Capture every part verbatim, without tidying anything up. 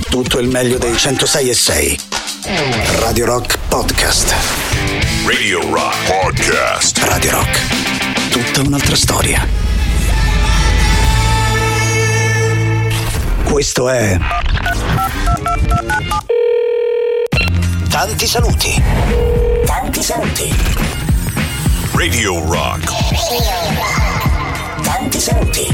tutto il meglio dei centosei e sei. Radio Rock Podcast. Radio Rock Podcast. Radio Rock. Tutta un'altra storia. Questo è Tanti saluti. Tanti saluti. Radio Rock. Tanti saluti.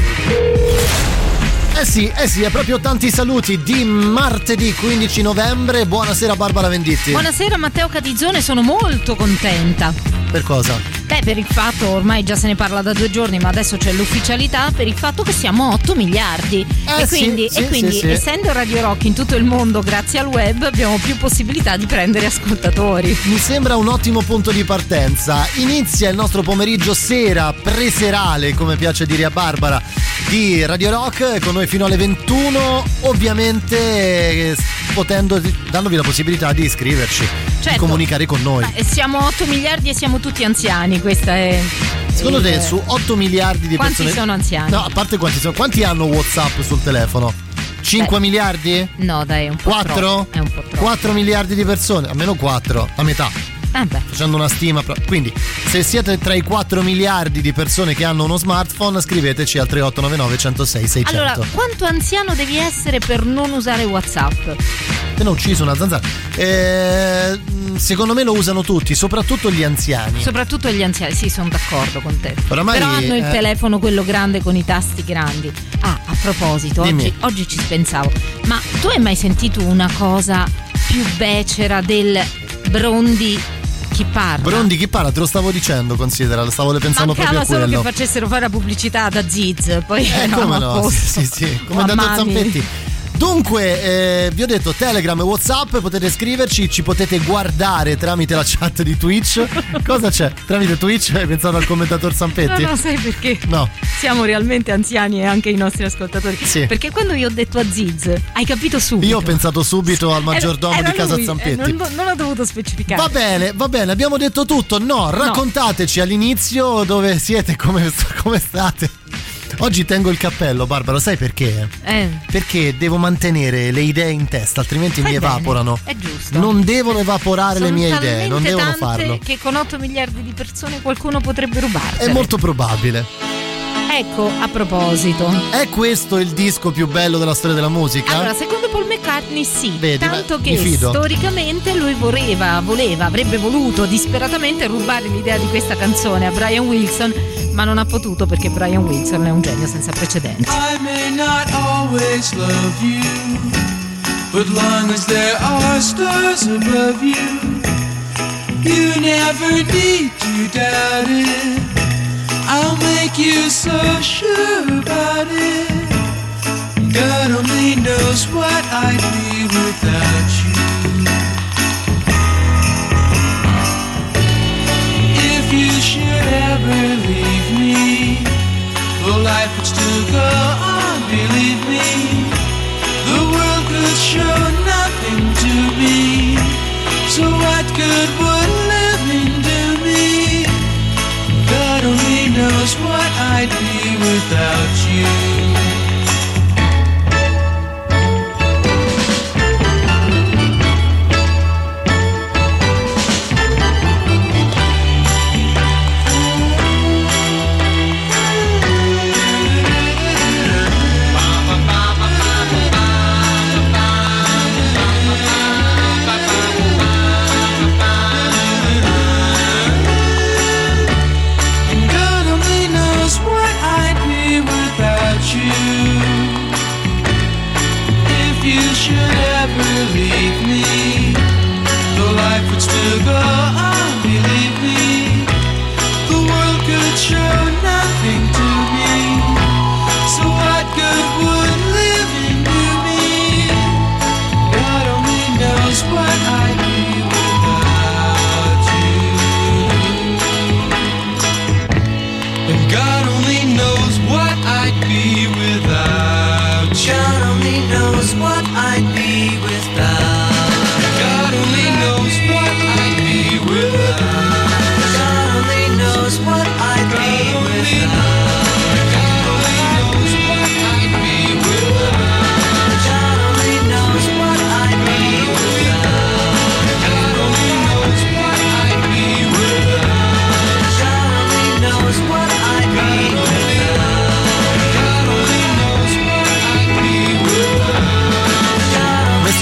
Eh sì, eh sì, è proprio tanti saluti di martedì quindici novembre. Buonasera Barbara Venditti. Buonasera Matteo Catizzone, sono molto contenta. Per cosa? Beh, per il fatto, ormai già se ne parla da due giorni, ma adesso c'è l'ufficialità, per il fatto che siamo otto miliardi. Eh e sì, quindi, sì, e quindi sì, sì. essendo Radio Rock in tutto il mondo grazie al web, abbiamo più possibilità di prendere ascoltatori. Mi sembra un ottimo punto di partenza. Inizia il nostro pomeriggio sera, preserale, come piace dire a Barbara, di Radio Rock, con noi fino alle ventuno, ovviamente eh, potendo, dandovi la possibilità di iscriverci, Certo. di comunicare con noi. Eh, siamo otto miliardi e siamo tutti anziani, questa è... Secondo il- te su otto miliardi di Quanti persone... sono anziani? No, a parte quanti sono... Quanti hanno WhatsApp sul telefono? cinque Beh. miliardi? No, dai, è un po' quattro? troppo. È un po' troppo. quattro miliardi di persone? Almeno quattro, la metà. Eh beh. Facendo una stima, pro- quindi se siete tra i quattro miliardi di persone che hanno uno smartphone, scriveteci al tre otto nove nove uno zero sei sei zero zero. Allora, quanto anziano devi essere per non usare WhatsApp? Appena ucciso una zanzara. Eh, secondo me lo usano tutti, soprattutto gli anziani. Soprattutto gli anziani, sì, sono d'accordo con te. Oramai, Però hanno il eh, telefono quello grande con i tasti grandi. Ah, a proposito, Dimmi. oggi, oggi ci pensavo. Ma tu hai mai sentito una cosa più becera del Brondi chi parla? Brondi chi parla? Te lo stavo dicendo, considera, lo stavo pensando Mancava proprio a solo quello. che facessero fare la pubblicità da Ziz, poi Eh, eravamo come a no? posto. Sì, sì, sì. Come Oh, ha detto mamma mia. Zampetti. Dunque, eh, vi ho detto Telegram e WhatsApp, potete scriverci, ci potete guardare tramite la chat di Twitch. Cosa c'è? Tramite Twitch? Hai pensato al commentator Zampetti? No, no, sai perché? No. Siamo realmente anziani e anche i nostri ascoltatori. Sì. Perché quando io ho detto a Ziz, hai capito subito. Io ho pensato subito al maggiordomo Era- di era casa lui, Zampetti. eh, non, non ho dovuto specificare. Va bene, va bene, abbiamo detto tutto. No, raccontateci all'inizio dove siete, come, come state. Oggi tengo il cappello, Barbara, sai perché? Eh, Perché devo mantenere le idee in testa, altrimenti fai mi bene, evaporano. È giusto. Non devono evaporare Sono le mie idee, talmente non devono tante farlo. che con otto miliardi di persone qualcuno potrebbe rubartele. È molto probabile. Ecco, a proposito. È questo il disco più bello della storia della musica? Allora, secondo Paul McCartney sì, Vedi, tanto beh, che mi fido. storicamente lui voleva, voleva, avrebbe voluto disperatamente rubare l'idea di questa canzone a Brian Wilson, ma non ha potuto perché Brian Wilson è un genio senza precedenti. I may not always love you, but long as there are stars above you, you never need to doubt it. I'll make you so sure about it. God only knows what I'd be without you. If you should ever leave me, the life would still go on, believe me. The world could show nothing to me, so what good would living do me? God only knows what I'd be without you. God only knows what I'd be without you. If you should ever leave me, the life would still go on, believe me. The world could show nothing to me, so what good would living do me? God only knows what I'd be without you. And God only knows what I'd be without you. God only knows what I'd be without. God only knows what I'd be without. God only knows what I'd be without. God only knows what I'd be without. God only knows what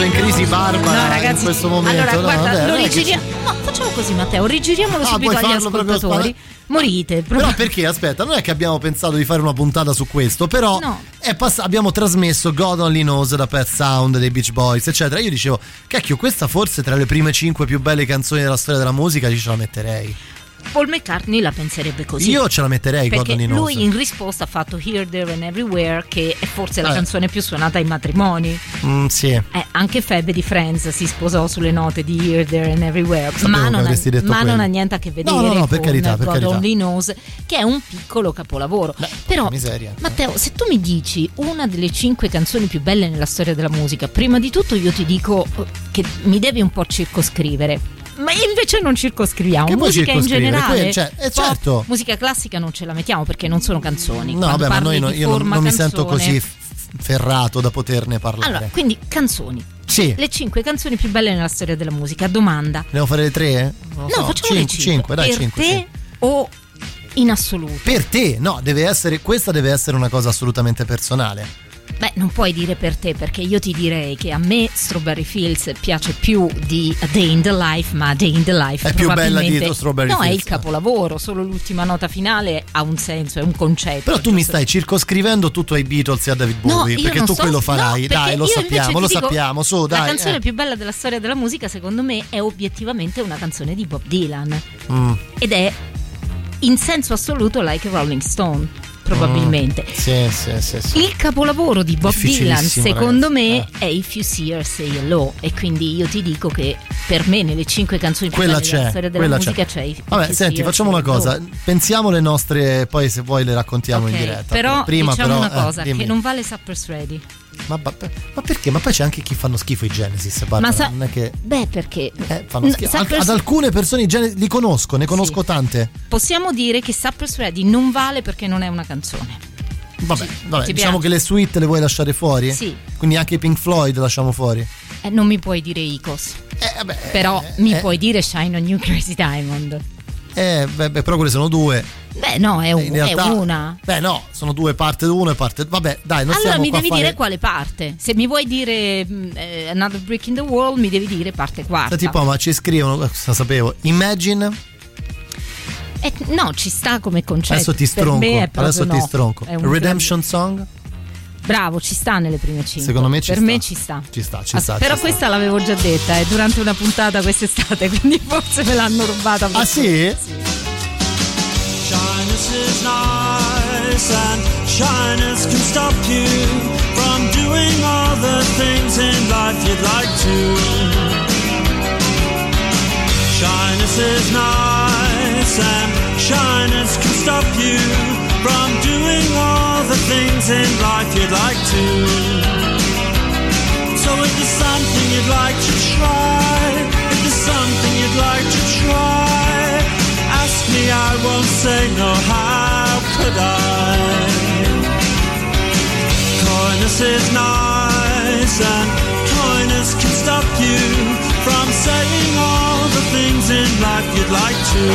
in crisi Barbara No, ragazzi, in questo momento. allora no, guarda, vabbè, lo non è che rigiriamo. Ma facciamo così, Matteo, rigiriamolo Ah, subito puoi agli farlo proprio ascoltatori. Morite. Però proprio- perché, aspetta, non è che abbiamo pensato di fare una puntata su questo, però No. è pass- abbiamo trasmesso God Only Knows da Pet Sound dei Beach Boys, eccetera. Io dicevo, cacchio, questa forse tra le prime cinque più belle canzoni della storia della musica io ce la metterei. Paul McCartney la penserebbe così. Io ce la metterei, God perché Only Knows. lui in risposta ha fatto Here, There and Everywhere, che è forse la Eh. canzone più suonata ai matrimoni. Mm, sì. Eh, anche Phoebe di Friends si sposò sulle note di Here, There and Everywhere, Sapevo ma, che non ha, avresti detto ma non quello. ha niente a che vedere No, no, no, per con carità, per God carità. Only Knows, che è un piccolo capolavoro. Beh, Però, miseria. Matteo, se tu mi dici una delle cinque canzoni più belle nella storia della musica, prima di tutto io ti dico che mi devi un po' circoscrivere. Ma invece non circoscriviamo. Che vuoi Musica in circoscrivere? generale, Que- cioè, eh, pop, certo. musica classica non ce la mettiamo perché non sono canzoni. No, Quando vabbè, ma parli noi no- di io non, forma non mi canzone- sento così f- ferrato da poterne parlare. Allora, quindi canzoni. Sì. Le cinque canzoni più belle nella storia della musica. Domanda. Devo fare le tre? Non lo No, so. facciamo le cinque, cinque. cinque, dai, per cinque, te sì. o in assoluto? Per te, no, deve essere, questa deve essere una cosa assolutamente personale. Beh, non puoi dire per te, perché io ti direi che a me Strawberry Fields piace più di A Day in the Life, ma A Day in the Life È più bella probabilmente- di Strawberry no, è Fields. il capolavoro, solo l'ultima nota finale ha un senso, è un concetto. Però tu mi giusto? stai circoscrivendo tutto ai Beatles e a David No, Bowie, io perché non tu sto- quello farai, no, dai, perché lo io invece sappiamo, ti lo dico, sappiamo, su, dai. La canzone eh. più bella della storia della musica, secondo me, è obiettivamente una canzone di Bob Dylan. Mm. Ed è in senso assoluto Like a Rolling Stone, probabilmente. Sì, sì, sì, sì. Il capolavoro di Bob Dylan, Difficilissimo, secondo ragazzi. me, Eh. è If You See Her Say Hello. E quindi io ti dico che per me, nelle cinque canzoni più Quella belle della c'è, storia della quella musica, c'è. c'è If Vabbè, You senti, See Her facciamo Say una cosa, Hello. pensiamo le nostre, poi se vuoi le raccontiamo Ok, in diretta. Però Prima diciamo però, una eh, cosa, dimmi. che non vale Supper's Ready. Ma, ma- ma perché? Ma poi c'è anche chi fanno schifo i Genesis, Barbara, Ma sa- non è che Beh, perché eh, fanno N- schifo. An- Supper's- ad alcune persone i Genesis li conosco, ne conosco Sì. tante. possiamo dire che Supper's Ready non vale perché non è una canzone. Vabbè, vabbè ti diciamo piace? che le suite le vuoi lasciare fuori? Sì. Quindi anche i Pink Floyd lasciamo fuori. Eh, non mi puoi dire Icos, Eh, vabbè, però eh, mi eh, puoi dire Shine on You Crazy Diamond. Eh, beh, beh, però quelle sono due. Beh, no, è, un- In realtà, è una. Beh, no, sono due, parte uno e parte. Vabbè, dai, non Allora stiamo mi qua a devi fare... dire quale parte. Se mi vuoi dire mh, eh, Another Brick in the Wall, mi devi dire parte quarta. Senti, po', ma ci scrivono, cosa sapevo? Imagine. Eh, no, ci sta come concetto. Adesso ti Per stronco. me è proprio Adesso ti no. stronco. È un Redemption Song? gran- Bravo, ci sta nelle prime cinque. Secondo me ci per sta. me ci sta. Ci sta, ci Ah, sta. Però ci questa sta. l'avevo già detta, è durante una puntata quest'estate, quindi forse me l'hanno rubata. Ah, sì? Shyness is nice and shyness can stop you from doing all the things in life you'd like to. Shyness is nice and shyness can stop you from doing all the things in life you'd like to. So if there's something you'd like to try, if there's something you'd like to try, ask me, I won't say no, how could I? Coyness is nice and coyness can stop you from saying all the things in life you'd like to.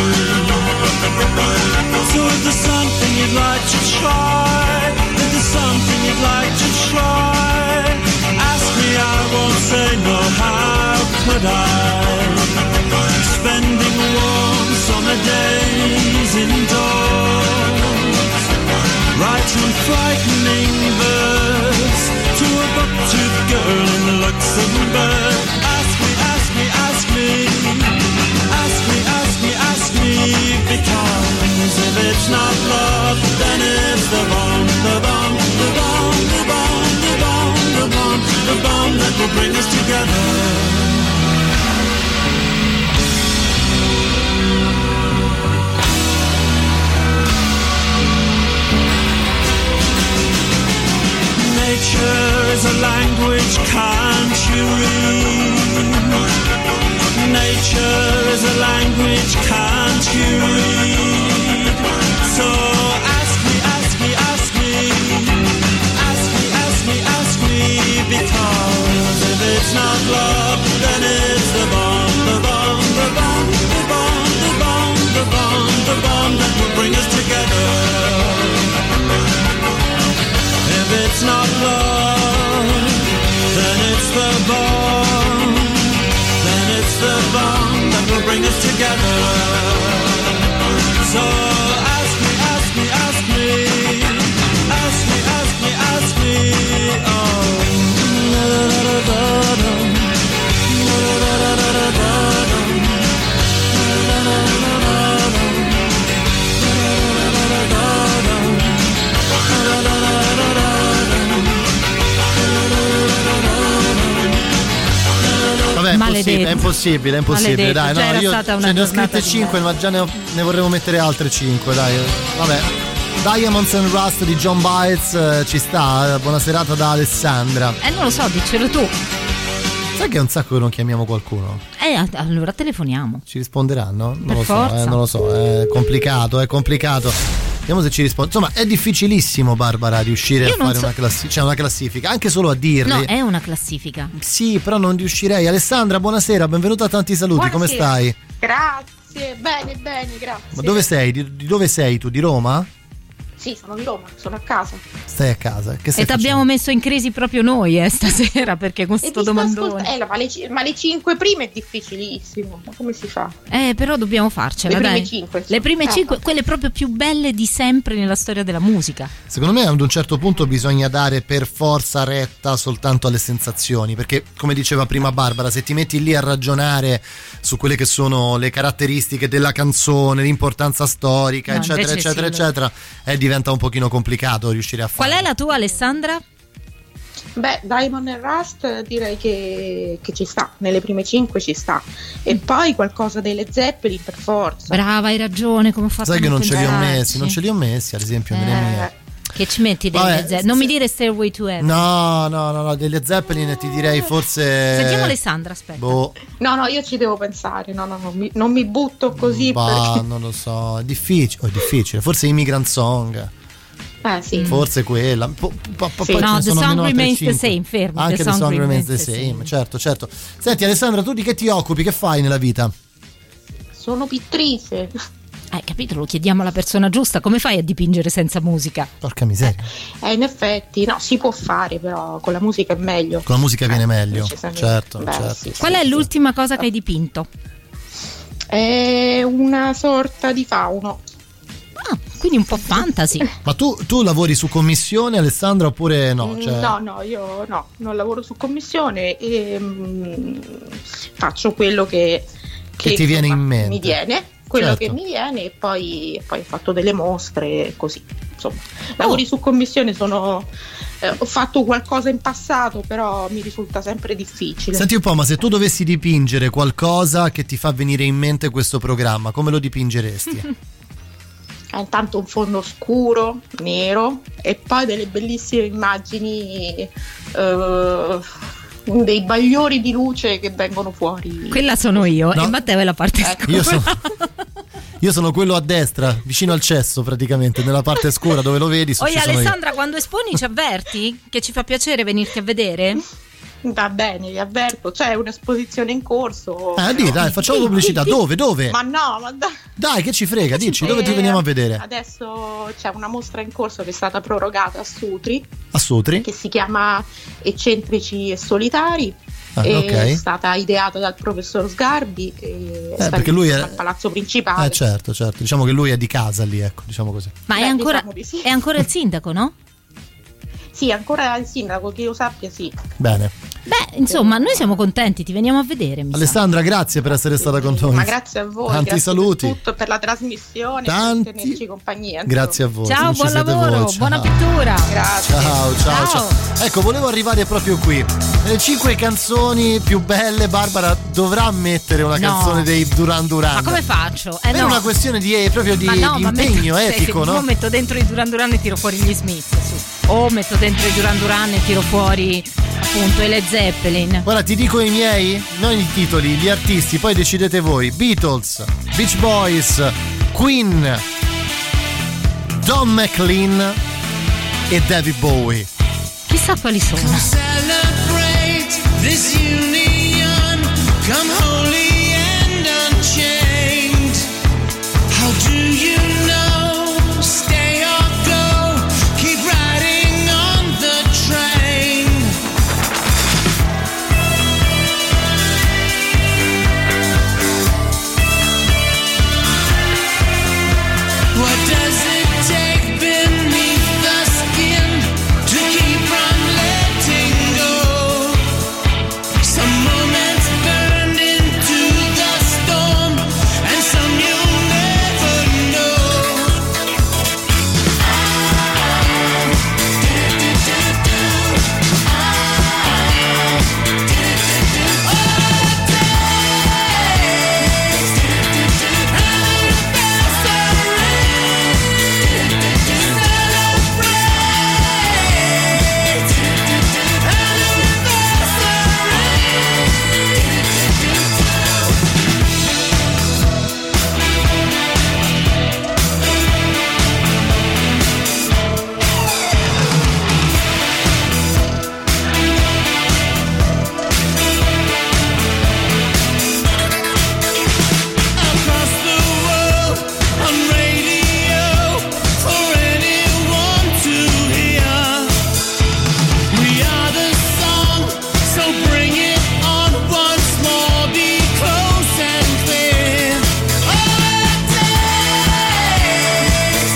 So if there's something you'd like to try, if there's something you'd like to try, ask me, I won't say no, how could I? Spending warm summer days indoors, writing frightening verse to a buck-toothed girl in Luxembourg. Ask me, ask me, ask me, ask me, ask me, ask me, because if it's not love, then it's the bomb, the bomb, the bomb, the bomb, the bomb, the bomb, the bomb that will bring us together. Nature is a language, can't you read? Nature is a language, can't you read? So ask me, ask me, ask me, ask me, ask me, ask me, because if it's not love, then it's the bomb, the bomb, the bomb, the bomb, the bomb, the bomb, the bomb that will bring us together. If it's not love, then it's the bomb. bring us together. So ask me, ask me, ask me, ask me, ask me, ask me, oh. Vabbè, è impossibile, è impossibile, è impossibile. Dai, già no, era io stata una ce ne ho giornata scritte di cinque, merda. ma già ne, ho- ne vorremmo mettere altre cinque, dai. Vabbè. Diamonds and Rust di John Baez, eh, ci sta. eh, Buona serata da Alessandra. Eh, non lo so, diccelo tu. Sai che è un sacco che non chiamiamo qualcuno? Eh, a- allora telefoniamo. Ci risponderanno? Non Per lo so, forza. eh, non lo so, è complicato, è complicato. Vediamo se ci risponde. Insomma, è difficilissimo, Barbara, riuscire Io a non fare so- una, classi- cioè una classifica, anche solo a dirle. No, è una classifica. Sì, però non riuscirei. Alessandra, buonasera, benvenuta a Tanti Saluti, come Buonasera. stai? Grazie, bene, bene, grazie. Ma dove sei? Di, di dove sei tu? Di Roma? Sì, sono di Roma, sono a casa. Stai a casa. Che stai E ti abbiamo facendo? messo in crisi proprio noi, eh, stasera, perché con E sto ti sto domandone. ascolt- eh, ma, le, ci- ma le cinque prime è difficilissimo. Ma come si fa? Eh, però dobbiamo farcela, Le prime dai. cinque, Le prime insomma. cinque, quelle proprio più belle di sempre nella storia della musica. Secondo me ad un certo punto bisogna dare per forza retta soltanto alle sensazioni, perché come diceva prima Barbara, se ti metti lì a ragionare su quelle che sono le caratteristiche della canzone, l'importanza storica, No, eccetera, invece eccetera, sì, eccetera, eh, diventa un pochino complicato riuscire a fare. Qual è la tua, Alessandra? Beh, Diamond and Rust direi che, che ci sta, nelle prime cinque ci sta. E poi qualcosa dei Led Zeppelin per forza. Brava, hai ragione, come ho fatto Sai a che non ce li ho pensarci? messi, non ce li ho messi ad esempio nelle Eh, mie. Che ci metti dei Vabbè, Led Zeppelin? Non se- mi dire Stairway to Heaven. No, no, no, no, delle Zeppelin ti direi forse. Sentiamo Alessandra, aspetta. Boh, No, no, io ci devo pensare. No, no, no, mi- non mi butto così. bah, perché... non lo so, è difficile, oh, è difficile, forse Immigrant Song. Eh sì. Forse quella. Po- po- po- Sì. poi ce No, ne The sono Song almeno altre Remains the cinque. Same, fermi, Anche The The Song Song Remains Remains the the Same, Same. certo, certo. Senti Alessandra, tu di che ti occupi? Che fai nella vita? Sono pittrice. Hai capito? Lo chiediamo alla persona giusta. Come fai a dipingere senza musica? Porca miseria. Eh, in effetti, no, si può fare, però con la musica è meglio. Con la musica viene Eh, meglio. decisamente. Certo, Beh, certo. sì, sì, Qual è sì. l'ultima cosa che hai dipinto? È una sorta di fauno. Ah, quindi un po' fantasy. Ma tu, tu lavori su commissione, Alessandra, oppure no? Cioè, No, no, io no, non lavoro su commissione e mm, faccio quello che, Che ti viene in mente. Mi viene, quello Certo. che mi viene e poi, poi ho fatto delle mostre così. Insomma, lavori su commissione sono. eh, ho fatto qualcosa in passato, però mi risulta sempre difficile. Senti un po', ma se tu dovessi dipingere qualcosa che ti fa venire in mente questo programma, come lo dipingeresti? Eh, intanto un fondo scuro, nero e poi delle bellissime immagini, eh, dei bagliori di luce che vengono fuori. Quella sono io No. e Matteo è la parte Ecco. scura. Io sono, io sono quello a destra, vicino al cesso praticamente, nella parte scura dove lo vedi. su- Oye ci sono io. Alessandra, quando esponi ci avverti? Che ci fa piacere venirti a vedere? Va bene, vi avverto, c'è un'esposizione in corso. Eh, di, dai, facciamo pubblicità. Dove? Dove? Ma no, ma dai. Dai, che ci frega, dici, dove ti Eh, veniamo a vedere? Adesso c'è una mostra in corso che è stata prorogata a Sutri, A Sutri? che si chiama Eccentrici e Solitari. Ah, è ok. stata ideata dal professor Sgarbi e sta perché lui è- al Palazzo Principale. Eh certo, certo, diciamo che lui è di casa lì, ecco, diciamo così. Ma è Beh, ancora, diciamo di sì. è ancora il sindaco, no? Sì, ancora il sindaco, che io sappia, sì. Bene. Beh, insomma, noi siamo contenti, ti veniamo a vedere. mi sa. Alessandra, grazie per essere stata con noi. Ma grazie a voi, Tanti grazie saluti. per tutto, per la trasmissione, Tanti- per tenerci compagnia. Grazie a voi. Ciao, non ci buon siete lavoro, voi, ciao. buona pittura. Grazie. Ciao, ciao, ciao, Ciao. Ecco, volevo arrivare proprio qui. Nelle cinque canzoni più belle, Barbara dovrà mettere una No. canzone dei Duran Duran. Ma come faccio? Eh È no. una questione di, eh, proprio di, Ma no, di ma impegno metto, etico, se, no? O metto dentro i Duran Duran e tiro fuori gli Smith, su. O metto dentro i Duran Duran e tiro fuori appunto i Led Zeppelin. Guarda, ti dico i miei, non i titoli, gli artisti, poi decidete voi. Beatles, Beach Boys, Queen, Don McLean e David Bowie. Chissà quali sono. Celebrate this union, come holy and unchained. How do you know? Stay or go, keep riding on the train. bring it on once more, be close and clear. All it takes,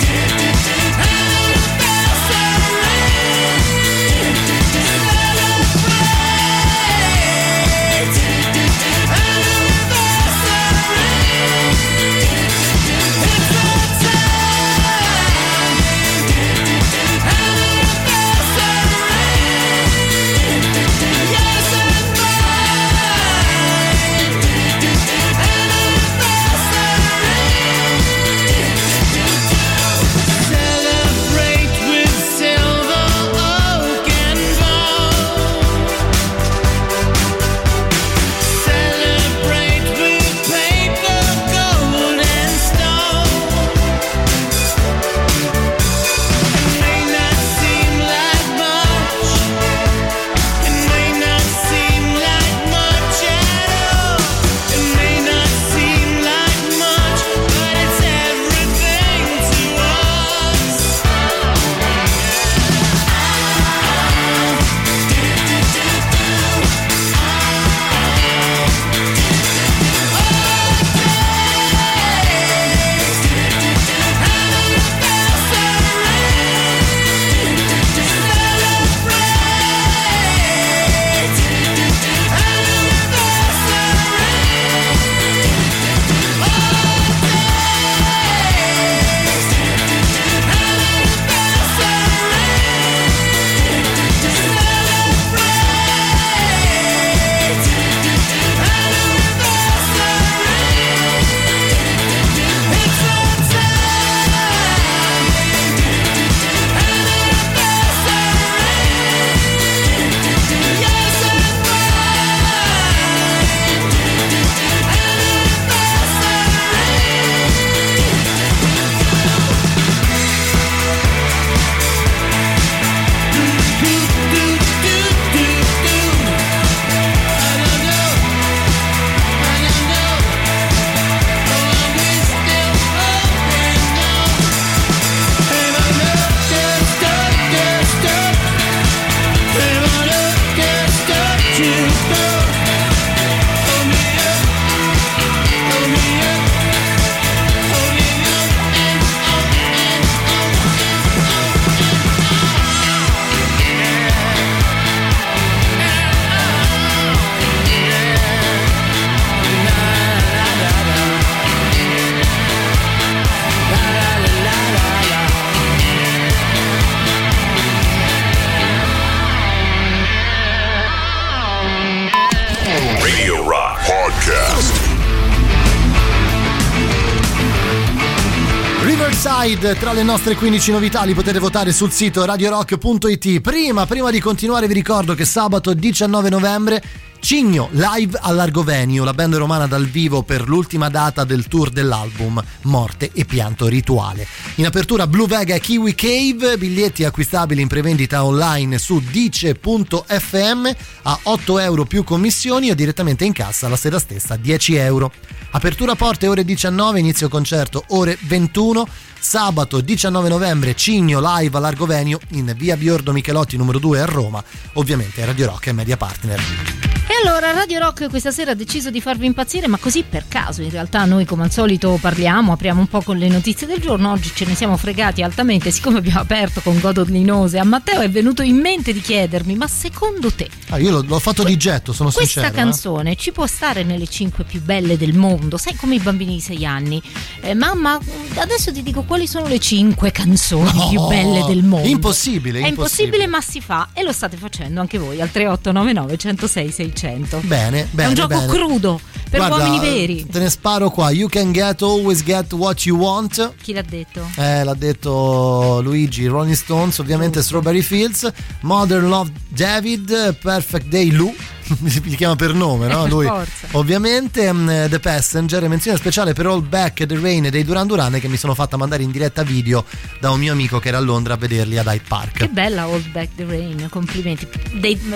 Riverside tra le nostre quindici novità, li potete votare sul sito radio rock punto it. Prima, prima di continuare vi ricordo che sabato diciannove novembre Cigno live all'Argovenio, la band romana dal vivo per l'ultima data del tour dell'album Morte e Pianto Rituale. In apertura Blue Vega e Kiwi Cave, biglietti acquistabili in prevendita online su dice punto effe emme a otto euro più commissioni o direttamente in cassa la sera stessa dieci euro. Apertura porte ore diciannove, inizio concerto ore ventuno. Sabato diciannove novembre Cigno live all'Argovenio in via Biordo Michelotti numero due a Roma, ovviamente Radio Rock e Media Partner. E allora Radio Rock questa sera ha deciso di farvi impazzire, ma così per caso. In realtà noi come al solito parliamo, apriamo un po' con le notizie del giorno. Oggi ce ne siamo fregati altamente, siccome abbiamo aperto con Godot Linose. A Matteo è venuto in mente di chiedermi: ma secondo te ah, io l'ho, l'ho fatto di getto, sono questa sincero, questa canzone eh? ci può stare nelle cinque più belle del mondo? Sai, come i bambini di sei anni, eh, mamma adesso ti dico quali sono le cinque canzoni no, più belle del mondo. Impossibile, è impossibile, impossibile, ma si fa, e lo state facendo anche voi al tre otto nove nove uno zero sei sei zero zero. Bene, bene, è un gioco bene. crudo per Guarda, uomini veri. Te ne sparo qua. You can get always get what you want. Chi l'ha detto? Eh, l'ha detto Luigi, Rolling Stones, ovviamente. uh. Strawberry Fields, Modern Love David, Perfect Day Lou. Si chiama per nome, no? Lui forza. Ovviamente um, The Passenger, menzione speciale per All Back e The Rain dei Duran Duran, che mi sono fatta mandare in diretta video da un mio amico che era a Londra a vederli ad Hyde Park. Che bella All Back The Rain, complimenti. Dei,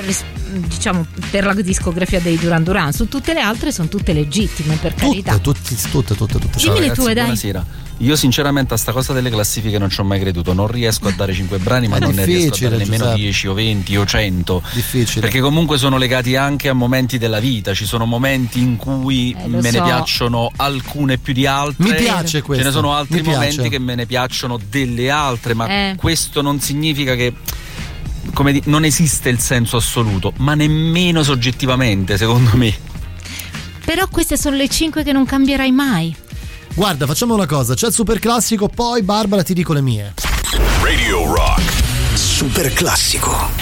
diciamo per la discografia dei Duran Duran. Su tutte le altre sono tutte legittime, per carità. Tutte, tutte, tutte, tutte. Dimmi le tue, dai. Buonasera. Io sinceramente a sta cosa delle classifiche non ci ho mai creduto, non riesco a dare cinque brani, ma non ne riesco a dare nemmeno dieci o venti o cento. Difficile. Perché comunque sono legati anche a momenti della vita, ci sono momenti in cui eh, me so. ne piacciono alcune più di altre. Mi piace questo. Ce ne sono altri Mi momenti piace. che me ne piacciono delle altre, ma eh. questo non significa che, come di, non esiste il senso assoluto, ma nemmeno soggettivamente, secondo me. Però queste sono le cinque che non cambierai mai. Guarda, facciamo una cosa, c'è il super classico, poi Barbara ti dico le mie. Radio Rock. Super classico.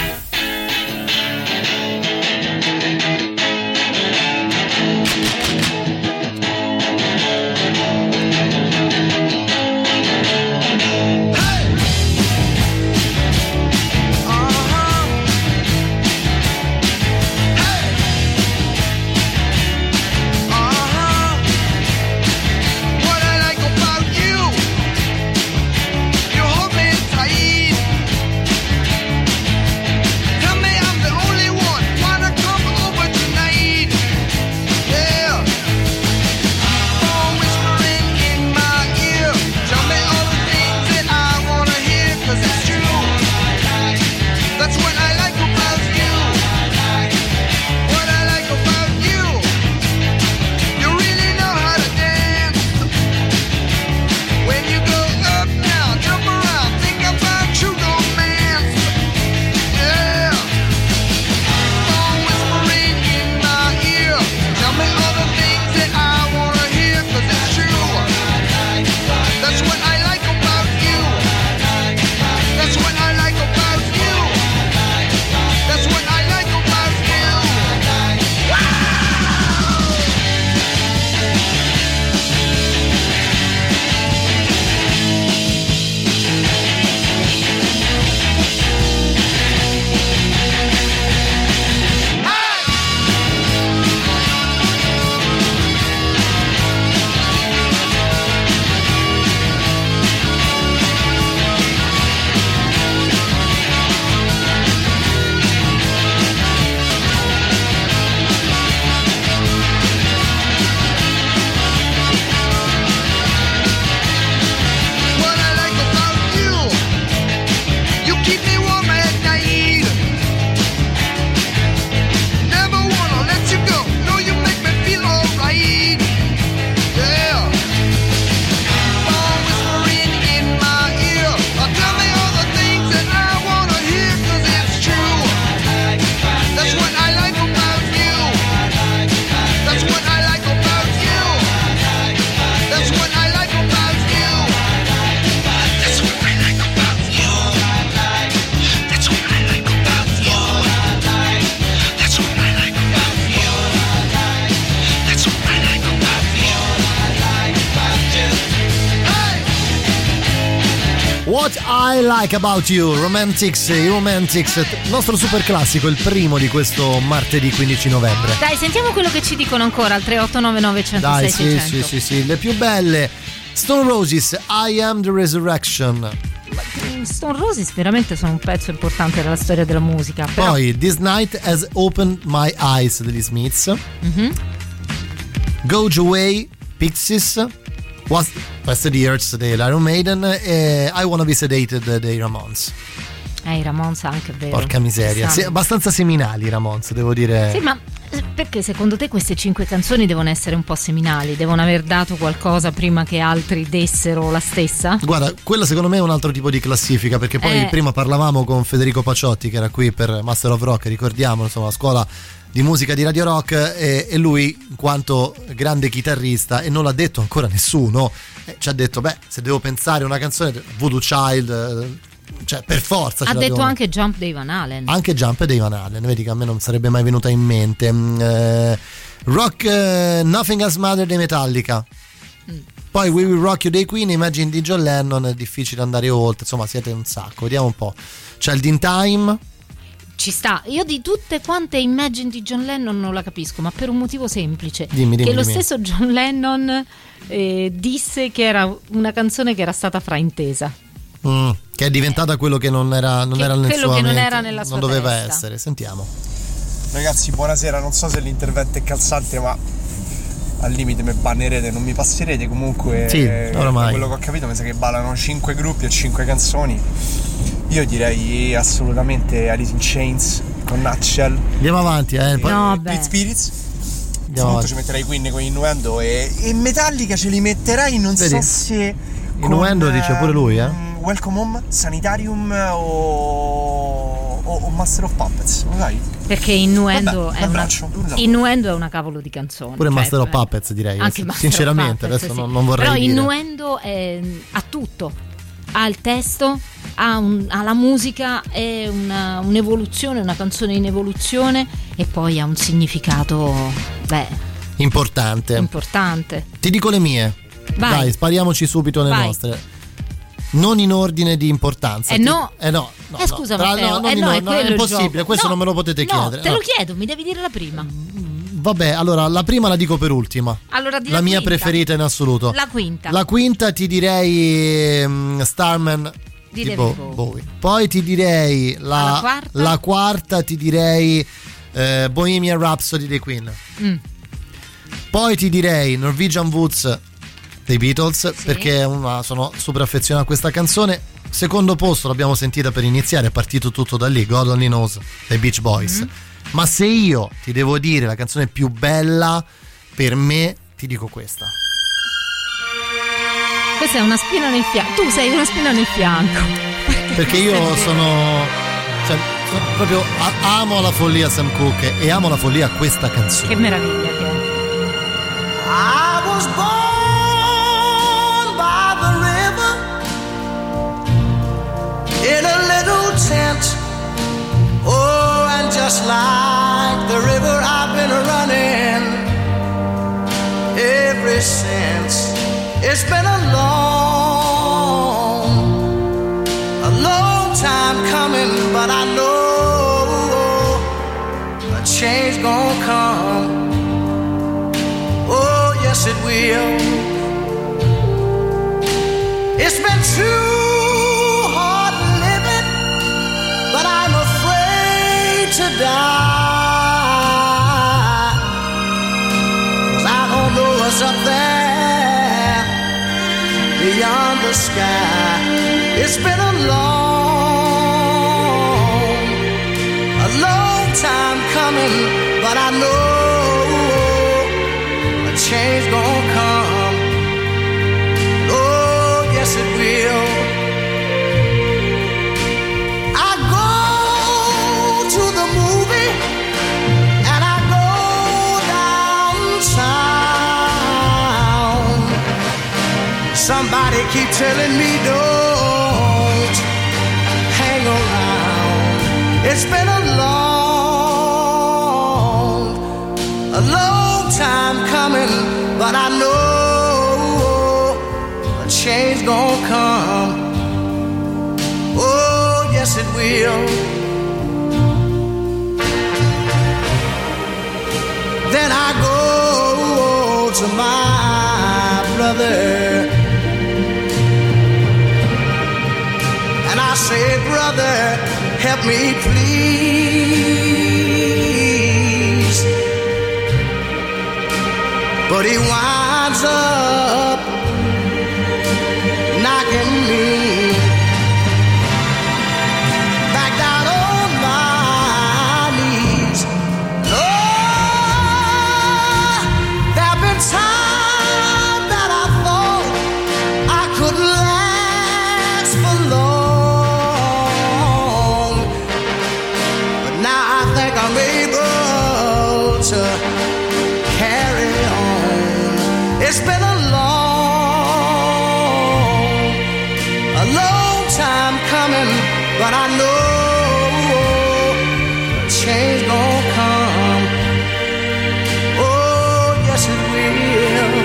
What I Like About You, Romantics, i Romantics, il nostro super classico, il primo di questo martedì quindici novembre. Dai, sentiamo quello che ci dicono ancora al tre otto nove nove zero sei Dai, sì, seicento. sì, sì, sì, le più belle. Stone Roses, I Am the Resurrection. Stone Roses veramente sono un pezzo importante della storia della musica. Però... Poi This Night Has Opened My Eyes degli Smiths. Mm-hmm. Go Away, Pixies. What's What's the Earth dell'Iron Maiden e I Wanna Be Sedated dei Ramones. Eh, i Ramones anche, è vero. Porca miseria, sì, abbastanza seminali i Ramones, devo dire. Sì, ma perché secondo te queste cinque canzoni devono essere un po' seminali? Devono aver dato qualcosa prima che altri dessero la stessa? Guarda, quella secondo me è un altro tipo di classifica, perché poi eh. prima parlavamo con Federico Paciotti che era qui per Master of Rock, ricordiamo, insomma, la scuola di musica di Radio Rock, e, e lui in quanto grande chitarrista, e non l'ha detto ancora nessuno, eh, ci ha detto beh, se devo pensare una canzone, Voodoo Child, eh, cioè per forza ha detto devo... anche Jump dei Van Halen, anche Jump dei Van Halen, vedi che a me non sarebbe mai venuta in mente. eh, Rock eh, Nothing Has Mattered dei Metallica, mm. Poi We Will Rock You dei Queen, Imagine di John Lennon, è difficile andare oltre, insomma siete un sacco, vediamo un po'. Child in Time ci sta. Io di tutte quante Imagine di John Lennon non la capisco, ma per un motivo semplice, dimmi, dimmi, che lo dimmi. stesso John Lennon eh, disse che era una canzone che era stata fraintesa, mm, che è diventata quello che non era, non che era nel quello sua che non mente, era nella sua non doveva testa. essere. Sentiamo. Ragazzi, buonasera, non so se l'intervento è calzante, ma al limite mi bannerete, non mi passerete. Comunque, sì, da quello che ho capito mi sa che ballano cinque gruppi e cinque canzoni. Io direi assolutamente Alice in Chains con Nutshell. Andiamo avanti, eh. Poi no, Pete Spirits. Appunto ci metterei Queen con Innuendo e, e Metallica ce li metterei, non Vedi? so se Innuendo con, dice pure lui, eh. Welcome Home, Sanitarium o, o, o Master of Puppets, lo sai? Perché Innuendo Vabbè, è una Innuendo è una cavolo di canzone. Pure cioè, Master of Puppets direi. Anche sinceramente, Puppets, adesso sì. non, non vorrei Però dire. Innuendo è, ha tutto. Ha il testo, ha, un, ha la musica, è una, un'evoluzione, una canzone in evoluzione e poi ha un significato, beh, importante. Importante. Ti dico le mie. Vai. Dai, spariamoci subito le Vai. nostre. Non in ordine di importanza. Eh no. Eh no. no eh scusa, no. Matteo, no, non eh in no, or- è, no, è impossibile, questo no, non me lo potete no, chiedere. te no. lo chiedo, mi devi dire la prima. Vabbè, allora la prima la dico per ultima. Allora, di la, la mia quinta. preferita in assoluto. La quinta. La quinta ti direi um, Starman di tipo David Bowie. Poi ti direi la, la, quarta? la quarta ti direi eh, Bohemian Rhapsody dei Queen. Mm. Poi ti direi Norwegian Woods dei Beatles, sì. perché una, sono super affezionato a questa canzone. Secondo posto l'abbiamo sentita per iniziare, è partito tutto da lì, God Only Knows dei Beach Boys. Mm-hmm. Ma se io ti devo dire la canzone più bella per me, ti dico questa. Questa è una spina nel fianco. Tu sei una spina nel fianco. Perché io sono, cioè, sono proprio amo la follia Sam Cooke e amo la follia questa canzone. Che meraviglia che è. I was born by the river in a little tent. Oh, and just like the river I've been running ever since. It's been a long, a long time coming, but I know a change gonna come. Oh, yes it will. It's been too hard living, but I'm afraid to die, 'cause I don't know what's up there beyond the sky. It's been a long, a long time coming, but I know a change gonna come. Oh, yes it will. I go to the movie and I go downtown. Somebody keep telling me don't hang around. It's been a long, a long time coming, but I know a change gonna come. Oh, yes it will. Then I go to my brother and I say, brother, help me please. But he winds up knocking me back down on my knees. Oh, there've been times that I thought I could last for long, but now I think I'm able to carry on. It's been a long, a long time coming, but I know a change gonna come. Oh, yes it will.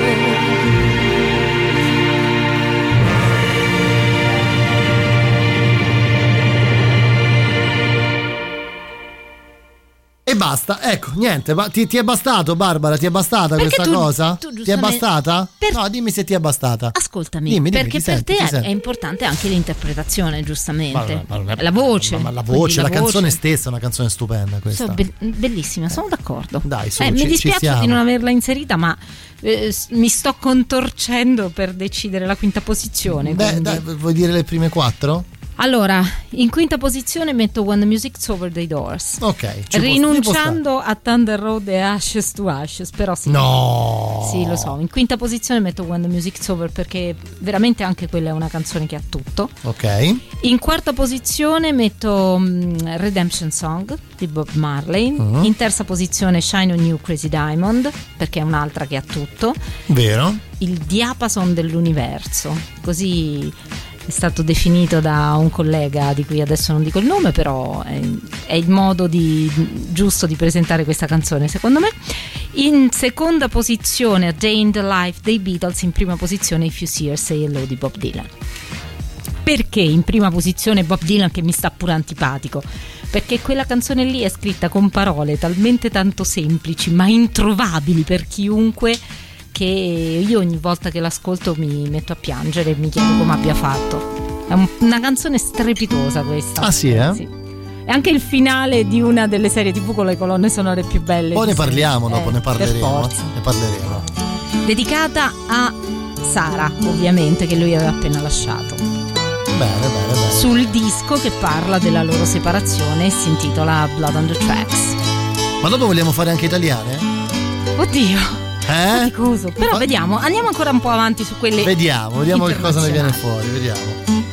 E basta, ecco, niente, ma ti, ti è bastato, Barbara, ti è bastata perché questa tu, cosa? Tu, ti è bastata? Per... No, dimmi se ti è bastata. Ascoltami, dimmi, dimmi, perché per senti, te è, senti. è importante anche l'interpretazione, giustamente. Ma, ma, ma, la voce. Ma, ma la voce, la, la canzone voce. stessa è una canzone stupenda questa. So, be- bellissima, sono d'accordo. Dai, su, eh, ci, mi dispiace ci siamo. di non averla inserita, ma eh, mi sto contorcendo per decidere la quinta posizione. Beh, dai, vuoi dire le prime quattro? Allora, in quinta posizione metto When the Music's Over dei Doors. Ok. Rinunciando a Thunder Road e Ashes to Ashes, però sì. No. Sì, lo so. In quinta posizione metto When the Music's Over perché veramente anche quella è una canzone che ha tutto. Ok. In quarta posizione metto um, Redemption Song di Bob Marley. Uh-huh. In terza posizione Shine on You Crazy Diamond perché è un'altra che ha tutto. Vero. Il diapason dell'universo. Così è stato definito da un collega di cui adesso non dico il nome, però è, è il modo di, giusto di presentare questa canzone secondo me. In seconda posizione A Day in the Life dei Beatles, in prima posizione If You See Her Say Hello di Bob Dylan. Perché in prima posizione Bob Dylan, che mi sta pure antipatico? Perché quella canzone lì è scritta con parole talmente tanto semplici ma introvabili per chiunque, che io ogni volta che l'ascolto mi metto a piangere e mi chiedo come abbia fatto. È un, una canzone strepitosa questa. Ah sì, eh? Sì. È anche il finale di una delle serie tivù con le colonne sonore più belle. Poi ne parliamo eh, dopo, ne parleremo. per forza. Ne parleremo. Dedicata a Sara, ovviamente, che lui aveva appena lasciato. Bene, bene, bene. Sul disco che parla della loro separazione e si intitola Blood on the Tracks. Ma dopo vogliamo fare anche italiane? Oddio. Eh? Faticoso. Però Fa- vediamo, andiamo ancora un po' avanti su quelle. Vediamo, vediamo che cosa ne viene fuori, vediamo.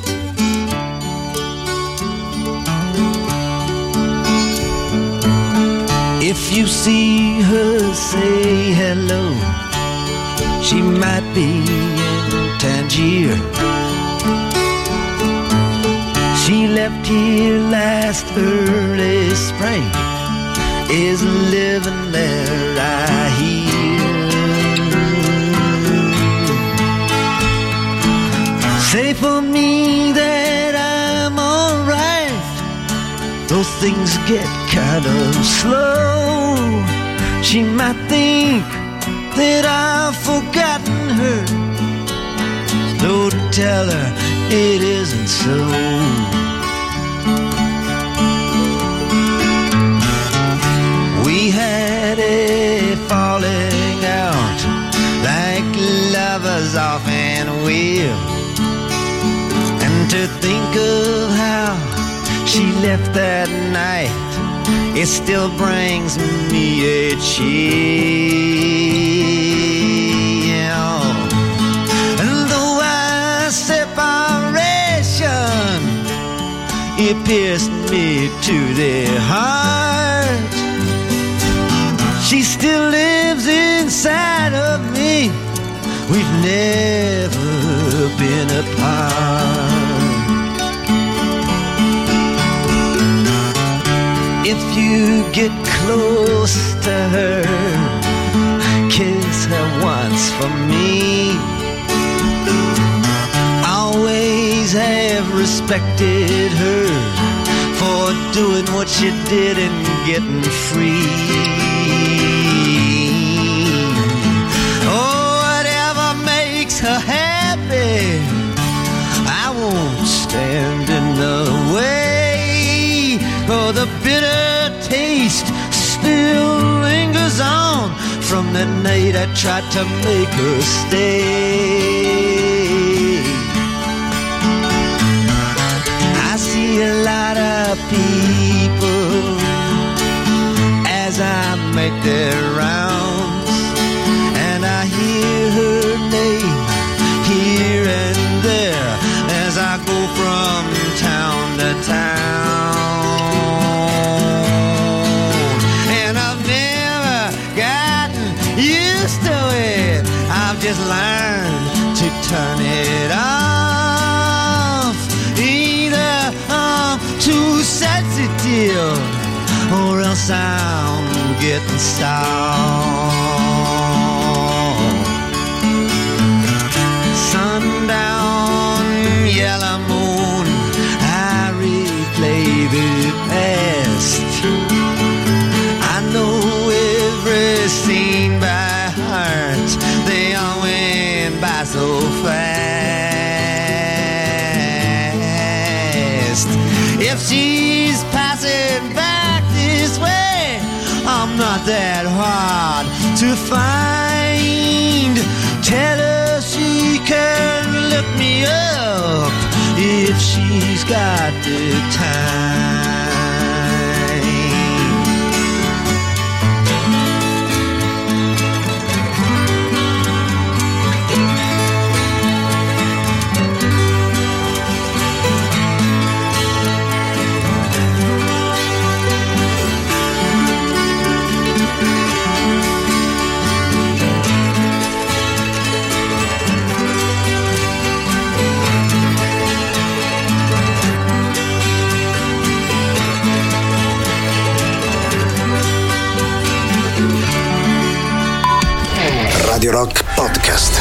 If you see her, say hello. She might be in Tangier. She left here last early spring. Is living there, I hear. Say for me that I'm alright, though things get kind of slow. She might think that I've forgotten her, though to tell her it isn't so. We had a falling out, like lovers often will. And to think of how she left that night, it still brings me a chill. And though our separation, it pierced me to the heart, she still lives inside of me. We've never been apart. If you get close to her, kiss her once for me. Always have respected her for doing what she did and getting free. Her happy, I won't stand in the way. Oh, the bitter taste still lingers on from the night I tried to make her stay. I see a lot of people as I make their rounds, and I hear her name here and there as I go from town to town. And I've never gotten used to it, I've just learned to turn it off. Either I'm too sensitive or else I'm getting soft. Sundown, yellow moon, I replay the past. I if she's passing back this way, I'm not that hard to find. Tell her she can look me up if she's got the time. Radio Rock Podcast.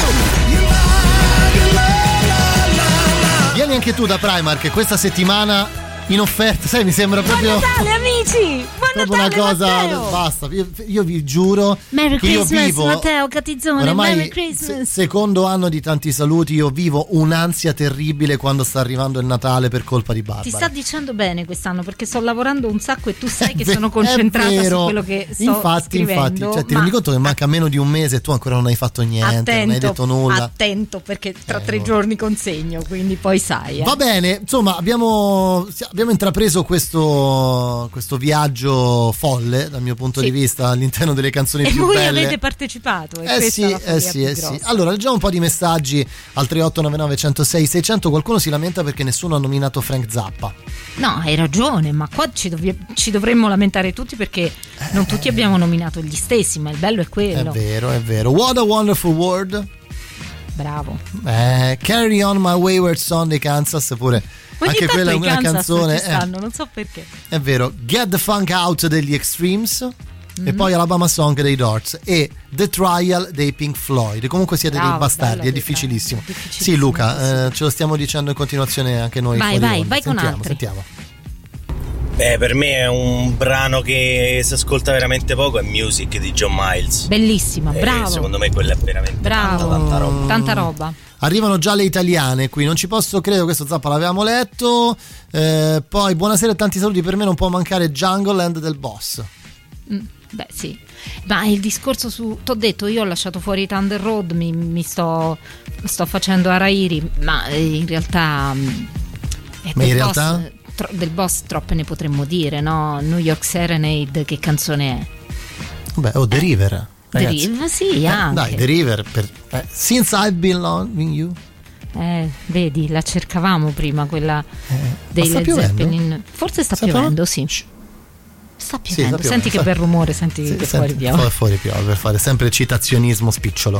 Vieni anche tu da Primark questa settimana in offerta, sai, mi sembra proprio. Buon Natale, amici! Buon proprio Natale, una cosa, Matteo. basta, io, io vi giuro Merry che io Christmas, vivo Matteo Catizzone, oramai Merry Christmas. se- secondo anno di tanti saluti, io vivo un'ansia terribile quando sta arrivando il Natale per colpa di Barbara. Ti sta dicendo bene quest'anno perché sto lavorando un sacco e tu sai che È sono ve- concentrata è vero. su quello che sto infatti, scrivendo. infatti, cioè, ti ma rendi conto che manca meno di un mese e tu ancora non hai fatto niente, attento, non hai detto nulla. attento perché tra Eh, tre no. giorni consegno, quindi poi sai. eh. Va bene, insomma, abbiamo, abbiamo intrapreso questo, questo viaggio folle dal mio punto Sì. di vista all'interno delle canzoni E più voi belle. avete partecipato. E Eh questa sì, è la eh follia sì, più eh sì. grossa. Allora, leggiamo un po' di messaggi al tre otto nove nove uno zero sei sei zero zero. Qualcuno si lamenta perché nessuno ha nominato Frank Zappa. No, hai ragione, ma qua ci, dovri- ci dovremmo lamentare tutti perché non tutti abbiamo nominato gli stessi, ma il bello è È quello. vero, è vero. What a Wonderful World. Bravo. Eh, Carry On My Wayward Son dei Kansas, pure Ogni anche tanto quella è i una Kansas canzone. ci stanno, non so perché. eh, è vero. Get the Funk Out degli Extremes. E Mm-hmm. poi Alabama Song dei Doors e The Trial dei Pink Floyd. Comunque siete Bravo, dei bastardi, bella è The difficilissimo. Trial, difficilissimo, Sì, Luca, eh, ce lo stiamo dicendo in continuazione anche noi. Vai, fuori vai, onda. vai con Sentiamo, altri. sentiamo. Beh, per me è un brano che si ascolta veramente poco, è Music di John Miles. Bellissima, E bravo. secondo me quella è veramente Bravo, tanta, tanta roba. tanta roba. Arrivano già le italiane qui, non ci posso credere, questo Zappa l'avevamo letto. Eh, poi buonasera e tanti saluti, per me non può mancare Jungle Land del Boss. Mm, beh, sì. Ma il discorso su. T'ho detto, io ho lasciato fuori Thunder Road, mi, mi sto, sto facendo Arairi, ma in realtà. mm, è Ma in del realtà? boss, tro- del boss troppe ne potremmo dire, no? New York Serenade, che canzone è? Beh, oh, The River. The Ragazzi. River, sì, Eh, anche. dai, The River per, eh, Since I've Been Loving You. Eh, vedi, la cercavamo prima, quella dei Eh, sta Led piovendo? Zeppelin. Forse sta, Sta piovendo, piovendo? sì. Sta Sì, piovendo. sta Senti piovendo. che bel rumore, senti Sì, che senti, fuori piove. fuori, fuori piove per fare sempre citazionismo spicciolo.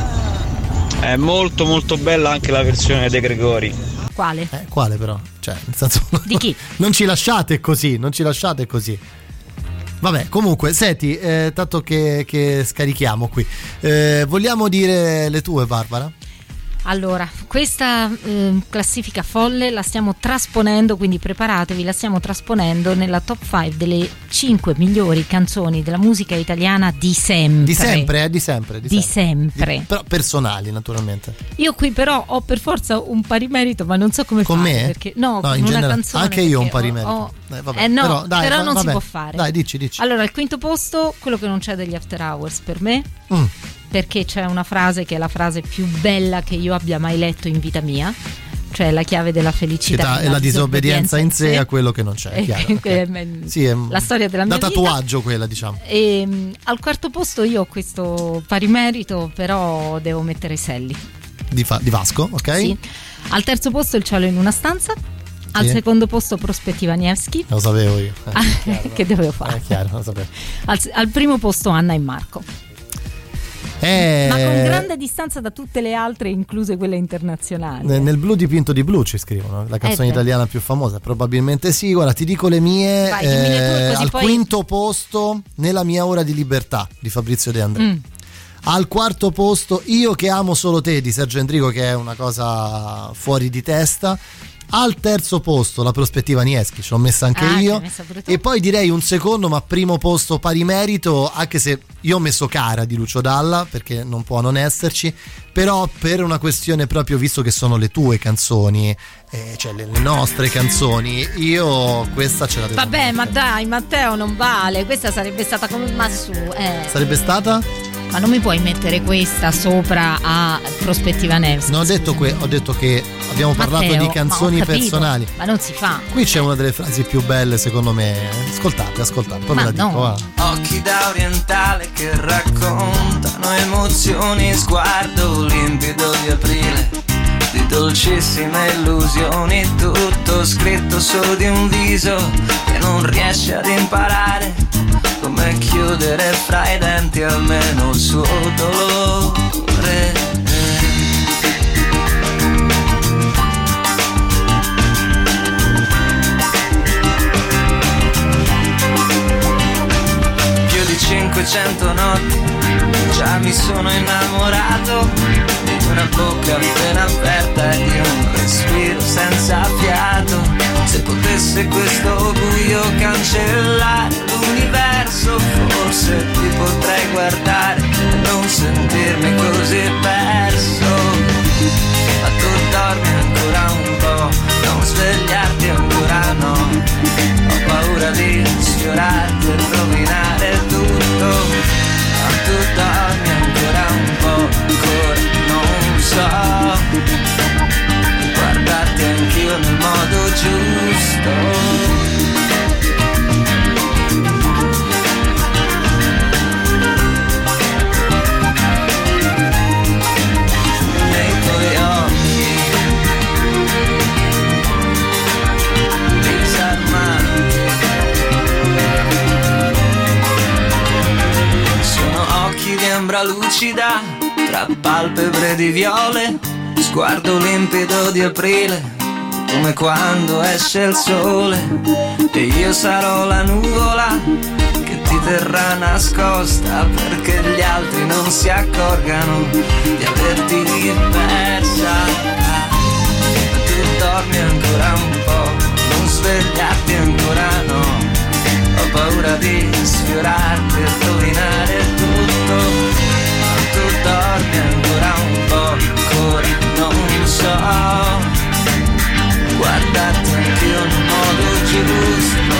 È molto molto bella anche la versione De Gregori. Quale? Eh, quale però? Cioè, nel senso, Di chi? non ci lasciate così, non ci lasciate così. Vabbè, comunque, senti, eh, tanto che, che scarichiamo qui. Eh, vogliamo dire le tue, Barbara? Allora, questa eh, classifica folle la stiamo trasponendo, quindi preparatevi, la stiamo trasponendo nella top cinque delle cinque migliori canzoni della musica italiana di sempre. Di sempre, eh, di sempre. Di, Di sempre. sempre. Di- però personali, naturalmente. Io qui però ho per forza un pari merito, ma non so come Con fare. me? Perché, no, No, con in una generale. canzone. Anche io ho un perché pari ho- merito. ho- Eh, vabbè, eh no, però, però, dai, va- non si vabbè. può fare. Dai, dici, dici. Allora, al quinto posto, quello che non c'è degli After Hours per me. Mm. Perché c'è una frase che è la frase più bella che io abbia mai letto in vita mia, cioè la chiave della felicità Città e la disobbedienza in sé a quello che non c'è, è Eh, chiaro, ok. que- Sì, è la storia della mia da vita. tatuaggio quella, diciamo. E mh, al quarto posto io ho questo pari merito, però devo mettere Selli. Di, fa- di Vasco, ok? Sì. Al terzo posto Il cielo in una stanza. Al Sì. secondo posto Prospetti Nevsky. Lo sapevo io. Eh, Ah, chiaro, che dovevo fare? È chiaro, lo sapevo. Al, al primo posto Anna e Marco. Eh, Ma con grande distanza da tutte le altre, incluse quelle internazionali. nel, nel blu dipinto di blu ci scrivono, la canzone Eh beh. italiana più famosa, probabilmente sì. Guarda, ti dico le mie. Vai, dimmi le tue, così al poi- quinto posto Nella mia ora di libertà di Fabrizio De André. Mm. Al quarto posto Io che amo solo te di Sergio Endrico, che è una cosa fuori di testa. Al terzo posto La prospettiva Nieschi, ce l'ho messa anche Ah, io. ci hai messa pure tu. E poi direi un secondo, ma primo posto pari merito, anche se io ho messo Cara di Lucio Dalla, perché non può non esserci, però per una questione proprio, visto che sono le tue canzoni, eh, cioè le, le nostre canzoni, io questa ce l'avevo. Vabbè, ma dai, Matteo, non vale. Questa sarebbe stata come ma su, eh. Sarebbe stata? Ma non mi puoi mettere questa sopra a Prospettiva Nevsky. Non ho detto, que- ho detto che abbiamo parlato Matteo, di canzoni ma ho capito, personali. Ma non si fa. Qui c'è una delle frasi più belle, secondo me. Ascoltate, ascoltate, poi Ma ve la no. dico. Va. Occhi da orientale che raccontano emozioni, sguardo limpido di aprile, di dolcissime illusioni, tutto scritto su di un viso che non riesce ad imparare come chiudere fra i denti almeno il suo dolore. Più di cinquecento notti già mi sono innamorato di una bocca appena aperta e di un respiro senza fiato. Se potesse questo buio cancellare l'universo, forse ti potrei guardare e non sentirmi così perso. Ma tu dormi ancora un po', non svegliarti ancora no. Ho paura di sfiorarti e rovinare tutto. Ma tu dormi ancora un po', ancora non so guardarti anch'io nel modo giusto. Nei tuoi occhi disarmanti sono occhi di ambra lucida tra palpebre di viole, sguardo limpido di aprile, come quando esce il sole. E io sarò la nuvola che ti terrà nascosta perché gli altri non si accorgano di averti persa. Ma tu dormi ancora un po', non svegliarti ancora no. Ho paura di sfiorarti e rovinare tutto. Tu dormi ancora un po', ancora non so guardarti anch'io nel modo giusto.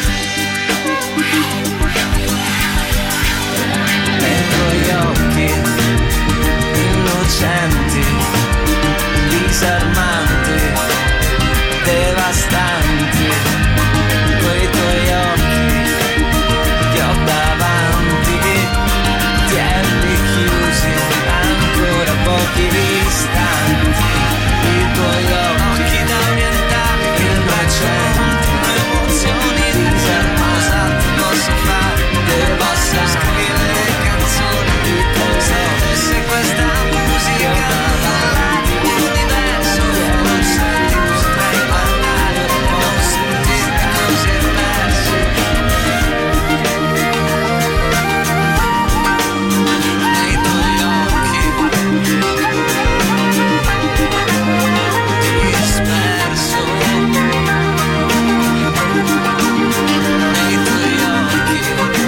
Nei tuoi occhi innocenti, disarmanti, devastanti, quei tuoi occhi che ho davanti, tienili chiusi ancora pochi istanti. I tuoi occhi da orientale che raccontano emozioni disarmanti. Posso fare che possa scrivere canzoni di cosa se questa musica parlare l'universo non senti potrei parlare non sentirmi così persi. Nei tuoi occhi disperso, nei tuoi occhi.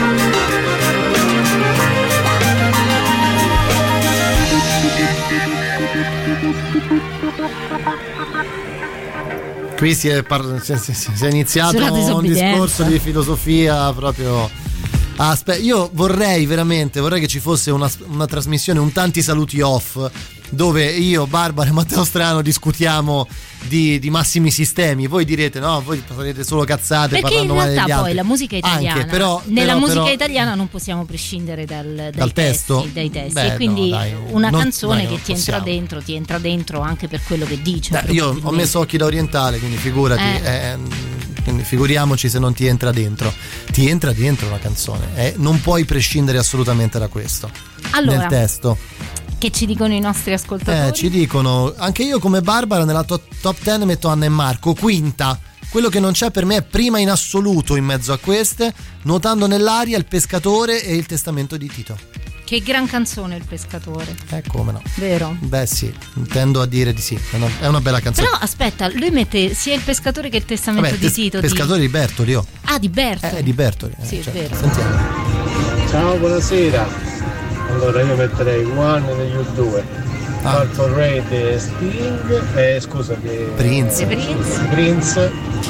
Qui si è, par- si è- si è- si è iniziato Sulla un disobbedienza. discorso di filosofia proprio. Aspe- io vorrei veramente, vorrei che ci fosse una, una trasmissione, un tanti saluti off, dove io, Barbara e Matteo Strano discutiamo di, di massimi sistemi. Voi direte no, voi farete solo cazzate Perché in parlando male degli realtà altri. poi la musica italiana, Anche, però, nella però, musica però, italiana non possiamo prescindere dal, dai Dal testi, testo? dai testi. Beh, e quindi no, dai, una non- canzone dai, che non ti entra possiamo. dentro, ti entra dentro anche per quello che dice. Beh, io ho probabilmente. messo Occhi da orientale, quindi figurati, Eh. eh, quindi figuriamoci se non ti entra dentro. Ti entra dentro una canzone, eh, non puoi prescindere assolutamente da questo. Allora, nel testo. Che ci dicono i nostri ascoltatori? Eh, ci dicono, anche io come Barbara nella to- top dieci metto Anna e Marco, quinta. Quello che non c'è per me è prima in assoluto in mezzo a queste, Nuotando nell'aria, Il pescatore e Il testamento di Tito. Che gran canzone Il pescatore. Eh, come no. Vero? Beh sì, tendo a dire di sì, è una, è una bella canzone. Però aspetta, lui mette sia Il pescatore che Il testamento Vabbè, di tes- Tito. Pescatore di... di Bertoli, oh. Ah, di Bertoli. Eh, di Bertoli. Eh, sì, cioè, è vero. Sentiamo. Ciao, buonasera. Allora io metterei One degli U due, Ah. Purple Rain di Sting, eh, scusa di Prince. eh, Prince. scusa, Prince.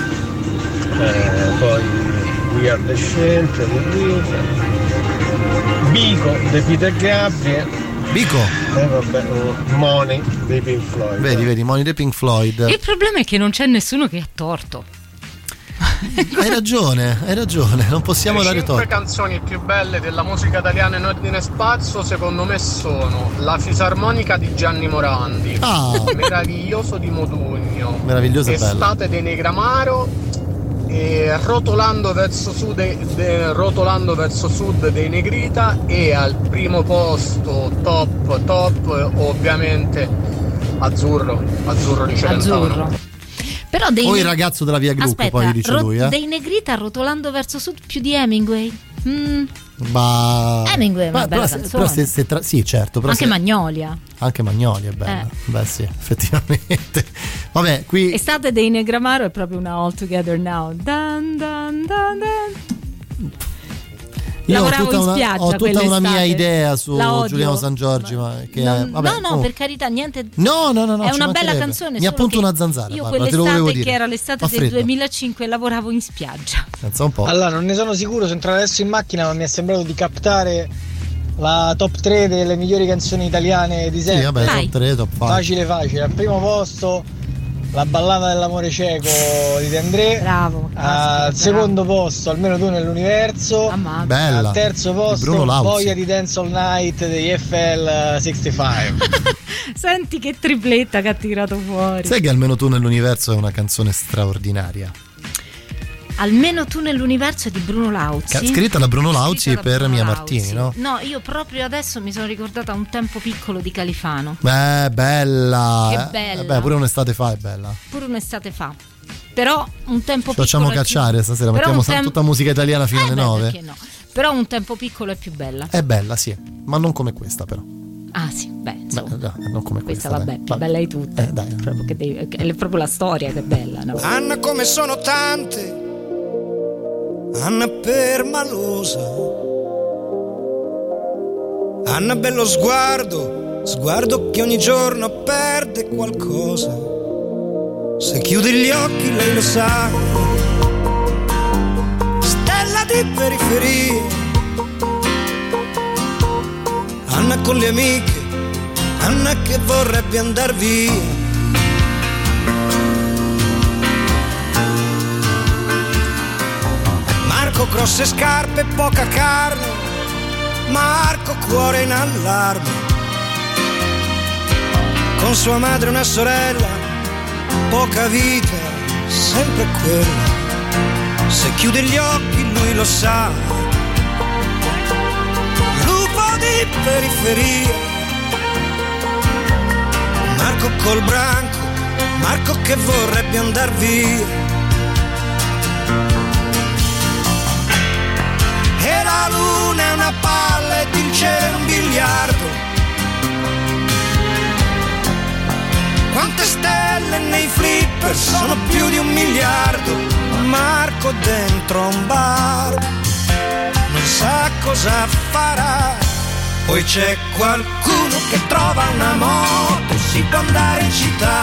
Eh, poi We Are the Champion di Queen, Bico di Peter Gabriel. Bico? E eh, vabbè, uh, Money dei Pink Floyd. Vedi, vedi, Money dei Pink Floyd. Il problema è che non c'è nessuno che ha torto. Hai ragione, hai ragione, non possiamo Le dare cinque torto. canzoni più belle della musica italiana in ordine spazio secondo me sono La fisarmonica di Gianni Morandi, Ah. Meraviglioso di Modugno, Meraviglioso e bello. Estate dei Negramaro e Rotolando verso sud, de, de- Rotolando verso sud dei Negrita, e al primo posto top top ovviamente Azzurro, Azzurro di Celentano. Azzurro. Però dei O il ne- ragazzo della via Gluck, Aspetta, poi dice ro- lui, eh. dei Negrita rotolando verso sud più di Hemingway. Mm, Ma Hemingway è una Ma- bella però se- canzone. però se- se tra- sì, certo, però anche se- Magnolia. anche Magnoli è bella. Eh. Beh, sì, effettivamente. Vabbè, qui Estate dei Negramaro è proprio una All Together Now. Dun, dun, dun, dun. io ho Lavoravo tutta in una, spiaggia ho tutta una mia quell'estate. idea su La odio. Giuliano San Giorgi, ma che No, è, vabbè, no, no, oh. per carità, niente. No, no, no, no, è ci una bella mancherebbe. canzone. Mi solo appunto che una zanzara, Io Barbara, te lo volevo quell'estate dire. che era l'estate Fa del freddo. duemilacinque lavoravo in spiaggia. Pensa un po'. Allora, non ne sono sicuro, sono entrato adesso in macchina, ma mi è sembrato di captare la top tre delle migliori canzoni italiane di Sì, sempre. vabbè, top tre, top cinque. Facile, facile. Al primo posto La ballata dell'amore cieco di De André. Bravo. Al secondo posto Almeno tu nell'universo. Bella. Al terzo Di Bruno posto Lauzi. Voglia di Dance All Night degli F L sessantacinque. Senti che tripletta che ha tirato fuori. Sai che Almeno tu nell'universo è una canzone straordinaria. Almeno tu nell'universo è di Bruno Lauzi. Ca- scritta da Bruno Lauzi Scritta da per Bruno Mia Lauzi. Martini, no? No, io proprio adesso mi sono ricordata Un tempo piccolo di Califano. Beh, bella. Che Eh, bella. eh, beh, pure un'estate fa è bella. Pure un'estate fa. Però un tempo Ci piccolo. facciamo è più- cacciare stasera, Però mettiamo un sa- tem- tutta musica italiana fino Eh, alle beh, nove. perché no? Però Un tempo piccolo è più bella. È bella, sì, ma non come questa però. Ah sì, beh, insomma. Beh, no, non come Questa questa. vabbè, dai. più bella di tutte. Eh, dai. Proprio che devi- è proprio la storia che è bella, no? Anna come sono tante, Anna permalosa, Anna bello sguardo, sguardo che ogni giorno perde qualcosa. Se chiudi gli occhi lei lo sa, stella di periferia. Anna con le amiche, Anna che vorrebbe andar via. Marco grosse scarpe, poca carne, Marco cuore in allarme. Con sua madre e una sorella, poca vita, sempre quella. Se chiude gli occhi lui lo sa, lupo di periferia. Marco col branco, Marco che vorrebbe andar via. E la luna è una palla ed il cielo è un biliardo. Quante stelle nei flipper, sono più di un miliardo. Marco dentro un bar non sa cosa farà. Poi c'è qualcuno che trova una moto, si può andare in città.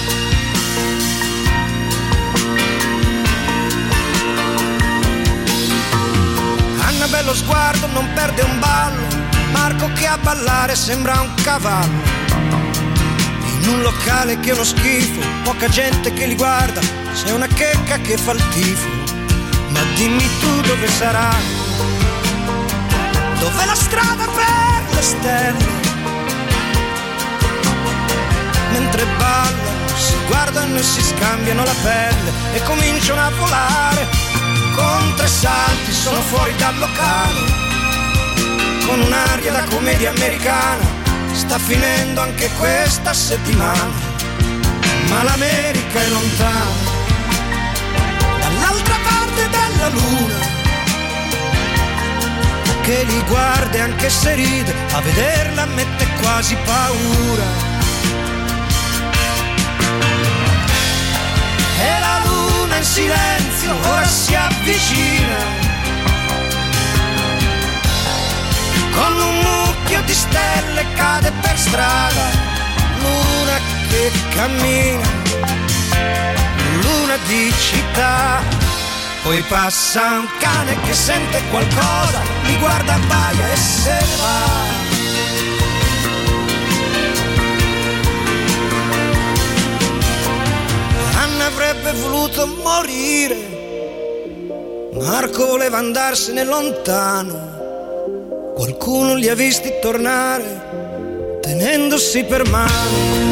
Anna bello sguardo, non perde un ballo. Marco che a ballare sembra un cavallo. In un locale che è uno schifo, poca gente che li guarda, c'è una checca che fa il tifo. Ma dimmi tu dove sarà, dov'è la strada per le stelle? Mentre ballano, si guardano e si scambiano la pelle e cominciano a volare. Con tre salti sono fuori dal locale, con un'aria da commedia americana. Sta finendo anche questa settimana, ma l'America è lontana, dall'altra parte della luna. che li guarda e anche se ride, a vederla mette quasi paura. E la luna in silenzio ora si avvicina, con un mucchio di stelle cade per strada, luna che cammina, luna di città. Poi passa un cane che sente qualcosa, mi guarda, abbaia e se ne va. Anna avrebbe voluto morire, Marco voleva andarsene lontano, qualcuno li ha visti tornare tenendosi per mano.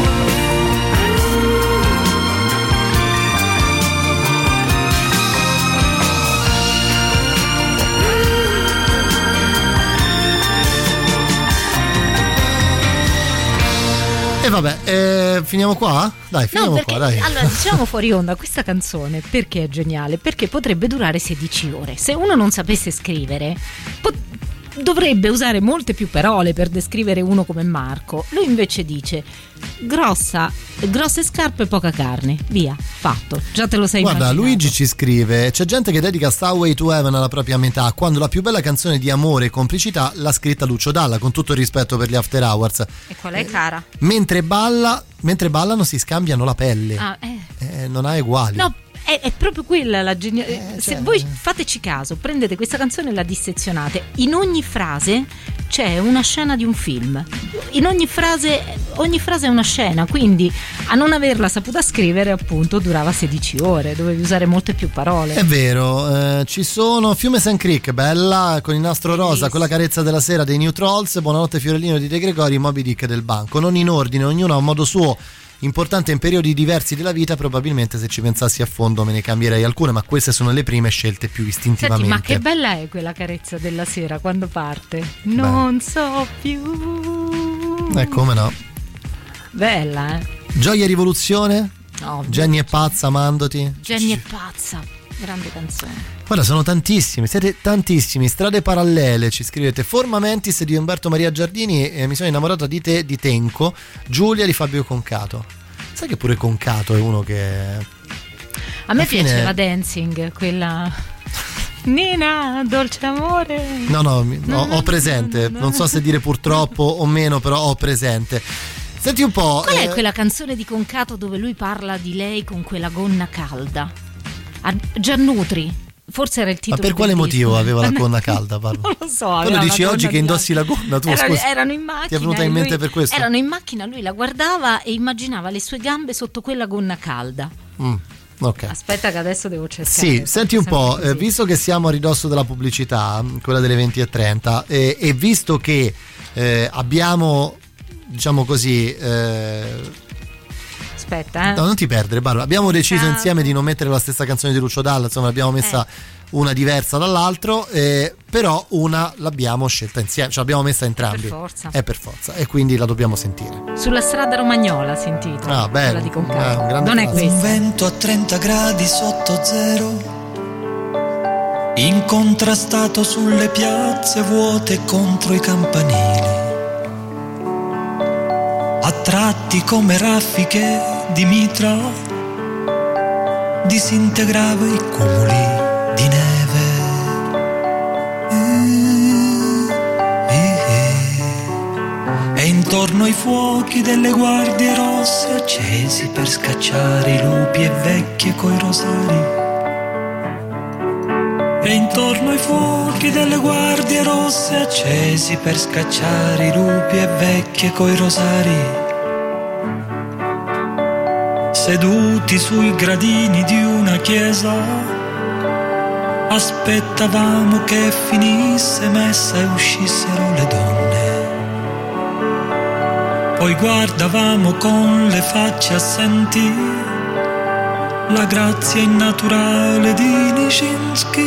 E vabbè, eh, finiamo qua? Dai, finiamo no, perché, qua, dai. Allora, diciamo fuori onda, questa canzone perché è geniale? Perché potrebbe durare sedici ore. Se uno non sapesse scrivere, pot- dovrebbe usare molte più parole per descrivere uno come Marco. Lui invece dice grossa, grosse scarpe e poca carne, via, fatto, già te lo sei Guarda, immaginato. Luigi ci scrive: c'è gente che dedica Stairway to Heaven alla propria metà, quando la più bella canzone di amore e complicità l'ha scritta Lucio Dalla, con tutto il rispetto per gli After Hours. E qual è, cara? Mentre balla, mentre ballano si scambiano la pelle. Ah, eh. Eh, non ha uguali. No, è, è proprio quella la genialità. Eh, Se cioè, voi fateci caso, prendete questa canzone e la dissezionate, in ogni frase c'è una scena di un film. In ogni frase, ogni frase è una scena, quindi a non averla saputa scrivere, appunto, durava sedici ore, dovevi usare molte più parole. È vero, eh, ci sono Fiume San Creek, bella, con il nastro rosa, con la carezza della sera dei New Trolls, Buonanotte Fiorellino di De Gregori, Moby Dick del Banco. Non in ordine, ognuno ha un modo suo, importante in periodi diversi della vita. Probabilmente se ci pensassi a fondo me ne cambierei alcune, ma queste sono le prime scelte più istintivamente. Senti, ma che bella è quella carezza della sera quando parte? Non Beh. so più. Eh, come no. Bella, eh. Gioia e rivoluzione? No, Jenny è pazza, amandoti. Jenny è pazza, grande canzone. Guarda, sono tantissimi, siete tantissimi. Strade parallele, ci scrivete. Forma Mentis di Umberto Maria Giardini, e mi sono innamorata di te di Tenco. Giulia di Fabio Concato. Sai che pure Concato è uno che a me fine... piace la Dancing, quella Nina, dolce amore. No, no, ho, ho presente. Non so se dire purtroppo o meno, però ho presente. Senti un po'. Qual eh... è quella canzone di Concato dove lui parla di lei con quella gonna calda? A Giannutri. Forse era il titolo. Ma per quale motivo disco? Aveva la gonna calda? Non lo so. Quello dici oggi che indossi la gonna, tu erano, scusa. Erano in macchina. Ti è venuta in mente lui, per questo? Erano in macchina, lui la guardava e immaginava le sue gambe sotto quella gonna calda. Mm. Okay. Aspetta che adesso devo cercare. Sì, senti un po', eh, visto che siamo a ridosso della pubblicità, quella delle venti e trenta, eh, e visto che eh, abbiamo, diciamo così, eh, aspetta, eh. no, non ti perdere, Barbara. Abbiamo deciso ah. insieme di non mettere la stessa canzone di Lucio Dalla, insomma, l'abbiamo messa eh. una diversa dall'altro, eh, però una l'abbiamo scelta insieme, cioè l'abbiamo messa entrambi. Per forza. È per forza, e quindi la dobbiamo sentire. Sulla strada romagnola, sentito. Ah, bello. Di ah, un non è frase. questo. Un vento a trenta gradi sotto zero, incontrastato sulle piazze vuote contro i campanili, a tratti come raffiche di mitra disintegrava i cumuli di neve. E intorno ai fuochi delle guardie rosse accesi per scacciare i lupi e vecchie coi rosari. E intorno ai fuochi delle guardie rosse accesi per scacciare i lupi e vecchie coi rosari. Seduti sui gradini di una chiesa, aspettavamo che finisse messa e uscissero le donne. Poi guardavamo con le facce assenti la grazia innaturale di Nijinsky.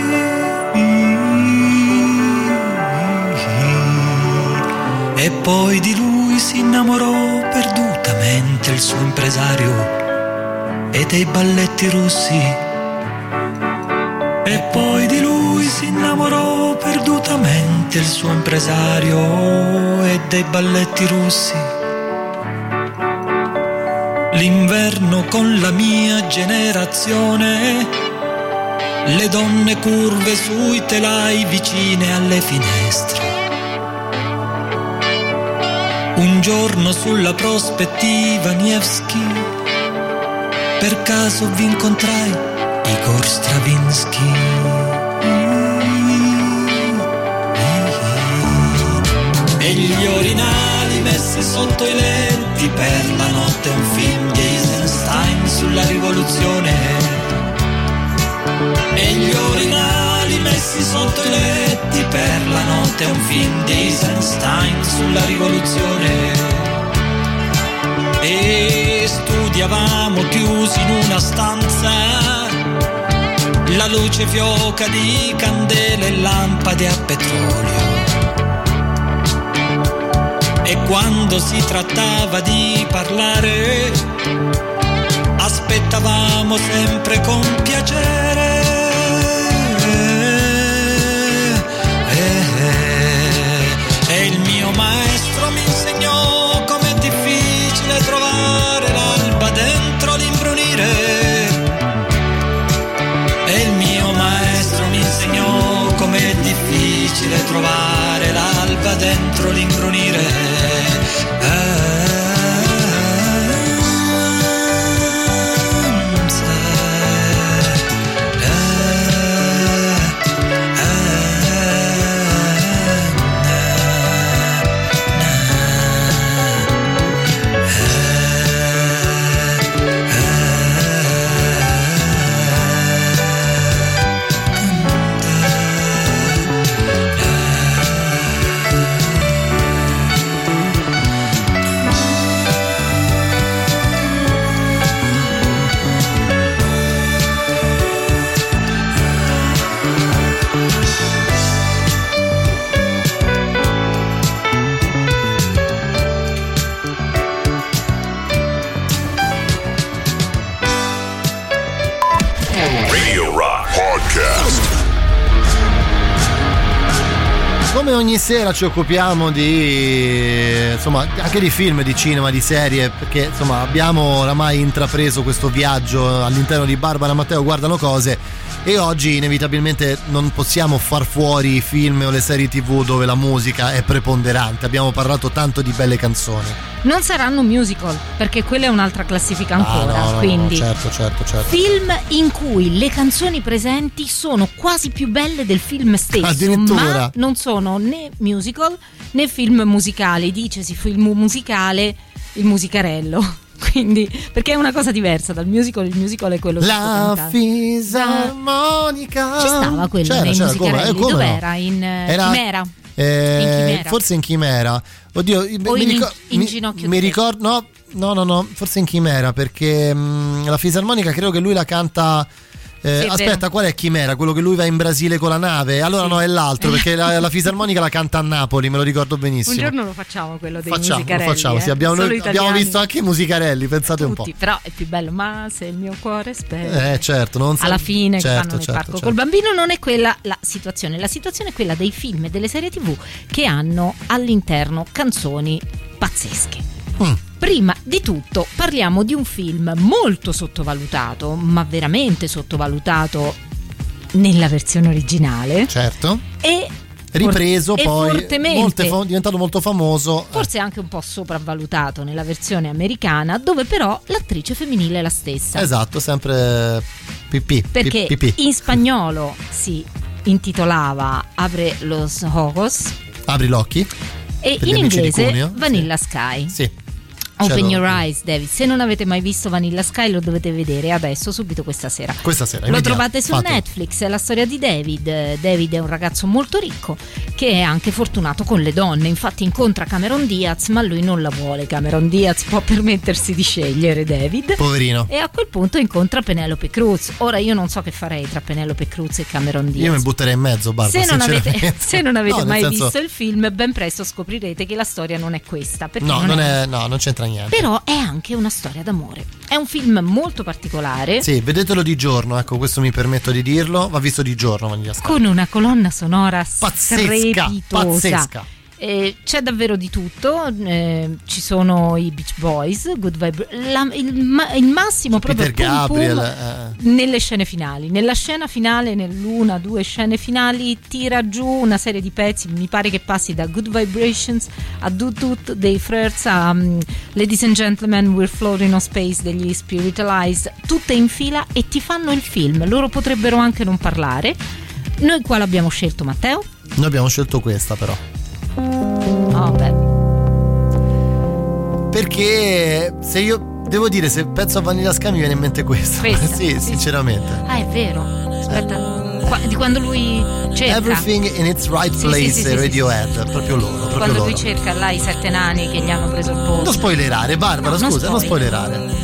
E poi di lui si innamorò perdutamente il suo impresario e dei balletti russi. E poi di lui si innamorò perdutamente discretamente il suo impresario e dei balletti russi. L'inverno con la mia generazione, le donne curve sui telai vicine alle finestre. Un giorno sulla prospettiva Nevsky, per caso vi incontrai Igor Stravinsky. E gli orinali messi sotto i lenti per la notte, un film di Eisenstein sulla rivoluzione. E gli orinali messi sotto i letti per la notte, un film di Eisenstein sulla rivoluzione. E studiavamo chiusi in una stanza, la luce fioca di candele e lampade a petrolio. E quando si trattava di parlare, aspettavamo sempre con piacere. E il mio maestro mi insegnò com'è difficile trovare l'alba dentro l'imbrunire. E il mio maestro mi insegnò com'è difficile trovare l'alba dentro l'imbrunire. Come ogni sera ci occupiamo di, insomma, anche di film, di cinema, di serie, perché insomma abbiamo oramai intrapreso questo viaggio all'interno di Barbara Matteo Guardano Cose, e oggi inevitabilmente non possiamo far fuori i film o le serie tv dove la musica è preponderante. Abbiamo parlato tanto di belle canzoni. Non saranno musical, perché quella è un'altra classifica ancora. Ah, no, no, quindi no, certo, certo, certo. Film in cui le canzoni presenti sono quasi più belle del film stesso, addirittura, ma non sono né musical né film musicali. Dicesi film musicale, il musicarello. Quindi, perché è una cosa diversa dal musical. Il musical è quello che la fisarmonica. Ci stava quello c'era, nei c'era, musicarelli. come, come Dov'era? no? In Era, Chimera. Eh, in Chimera. Forse in Chimera. Oddio, o mi, in, ricor- in mi, ginocchio mi ricordo. No, no, no, no, forse in Chimera, perché mh, la fisarmonica credo che lui la canta. Eh, Sì, aspetta, vero. qual è Chimera? Quello che lui va in Brasile con la nave? Allora Sì. no, è l'altro, perché la, la fisarmonica la canta a Napoli, me lo ricordo benissimo. Un giorno lo facciamo quello dei facciamo, musicarelli. lo facciamo, eh? sì, abbiamo, Solo noi, abbiamo italiani. visto anche i musicarelli, pensate Tutti, un po'. però è più bello. Ma se il mio cuore spera. Eh, certo, non so. Alla fine certo, che fanno nel certo, parco certo. col bambino. Non è quella la situazione. La situazione è quella dei film e delle serie tv che hanno all'interno canzoni pazzesche. Mm. Prima di tutto parliamo di un film molto sottovalutato, ma veramente sottovalutato nella versione originale. Certo. E ripreso e poi fortemente, molte, diventato molto famoso, forse anche un po' sopravvalutato nella versione americana, dove però l'attrice femminile è la stessa. Esatto, sempre pipì, perché pipì. in spagnolo si intitolava Abre los ojos Apri l'occhi, e per gli in amici di inglese Cuneo. Vanilla Sky. Sì. Open C'è Your lo- Eyes, David. Se non avete mai visto Vanilla Sky lo dovete vedere adesso, subito questa sera. Questa sera Lo immediato, trovate su fatelo. Netflix, è la storia di David. David è un ragazzo molto ricco che è anche fortunato con le donne, infatti incontra Cameron Diaz, ma lui non la vuole. Cameron Diaz può permettersi di scegliere David. Poverino. E a quel punto incontra Penelope Cruz. Ora io non so che farei tra Penelope Cruz e Cameron Diaz. Io mi butterei in mezzo, Barbara, Se non avete, sinceramente. se non avete No, nel mai senso- visto il film, ben presto scoprirete che la storia non è questa. Perché No, non, non è, è, no, non c'entra niente. Però è anche una storia d'amore. È un film molto particolare. Sì, vedetelo di giorno, ecco, questo mi permetto di dirlo. Va visto di giorno, Vanilla Sky. Con una colonna sonora pazzesca, strepitosa. pazzesca. Eh, c'è davvero di tutto, eh, ci sono i Beach Boys, Good Vibra- la, il, ma, il massimo proprio Peter pum Gabriel, pum, eh. nelle scene finali. Nella scena finale, nell'una, due scene finali, tira giù una serie di pezzi. Mi pare che passi da Good Vibrations a Do Tut dei Flirts a um, Ladies and Gentlemen We're Floating on Space degli Spiritualized, tutte in fila, e ti fanno il film. Loro potrebbero anche non parlare. Noi qua l'abbiamo scelto, Matteo? Noi abbiamo scelto questa, però. Oh, beh. Perché se io devo dire, se penso a Vanilla Sky mi viene in mente questa. Questa, sì, sì, sinceramente. Ah, è vero. Aspetta, qua, di quando lui cerca Everything in its right Sì, place, sì, sì, sì, Radiohead, sì, sì. proprio loro, proprio quando loro. lui cerca là i sette nani che gli hanno preso il posto. Non spoilerare, Barbara, No, non scusa, non spoiler. spoilerare.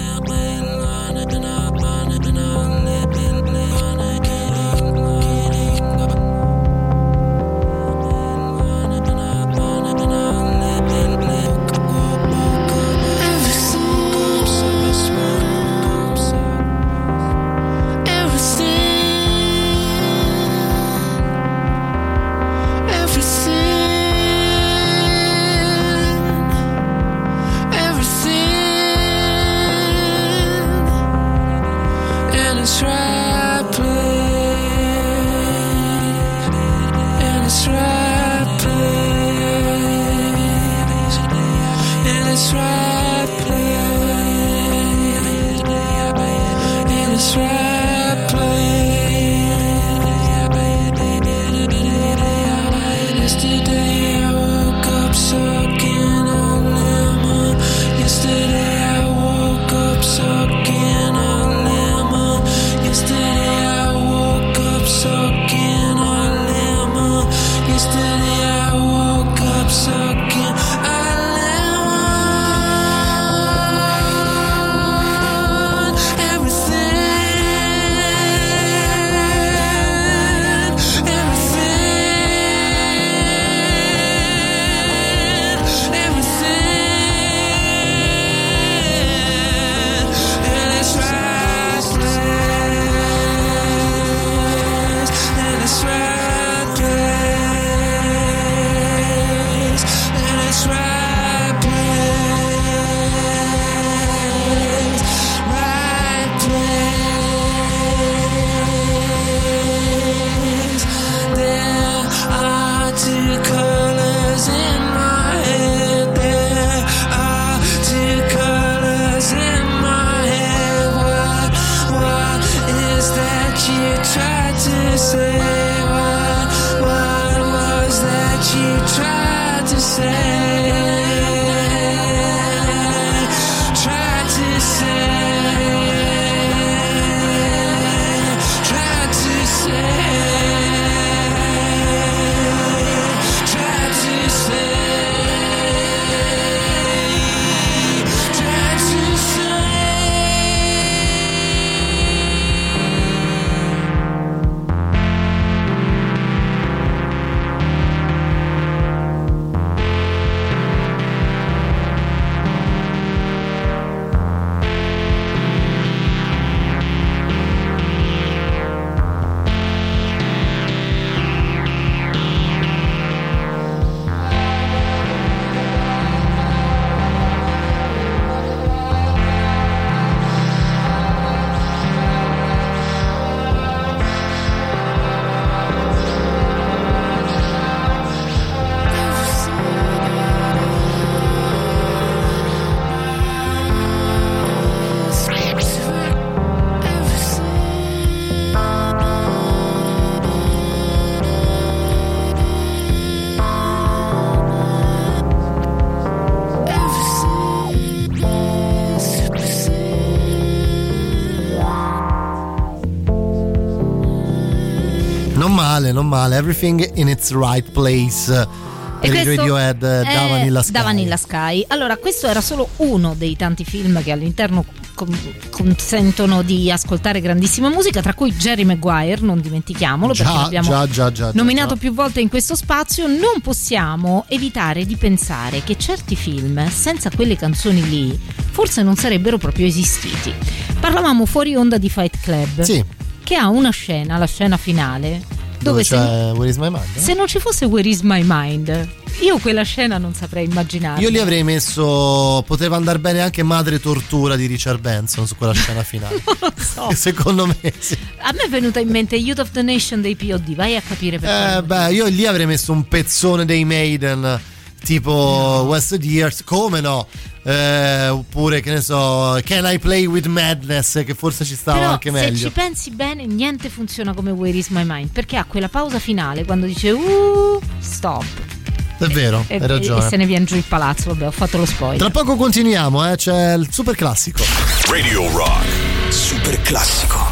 Non male, non male. Everything in its right place. per questo, i Radiohead eh, da Vanilla Sky. Da Vanilla Sky. Allora, questo era solo uno dei tanti film che all'interno con- consentono di ascoltare grandissima musica, tra cui Jerry Maguire, non dimentichiamolo, Già, perché l'abbiamo già, già, già, nominato già. più volte in questo spazio. Non possiamo evitare di pensare che certi film, senza quelle canzoni lì, forse non sarebbero proprio esistiti. Parlavamo fuori onda di Fight Club, sì, che ha una scena, la scena finale, dove, dove c'è se, Where is my mind? Eh? se non ci fosse Where is my mind, io quella scena non saprei immaginare. Io li avrei messo, poteva andare bene anche Madre Tortura di Richard Benson su quella scena finale. Non lo so. Secondo me sì. A me è venuta in mente Youth of the Nation dei P O D, vai a capire perché. Eh, beh, io lì avrei messo un pezzone dei Maiden tipo no. West Years, come no? Eh, oppure che ne so, Can I Play with Madness, che forse ci stava Però, anche meglio. se ci pensi bene, niente funziona come Where is my mind, perché ha quella pausa finale quando dice uh, stop. È vero, e, hai ragione. E se ne viene giù il palazzo, vabbè, ho fatto lo spoiler. Tra poco continuiamo, eh, c'è il super classico. Radio Rock Super classico.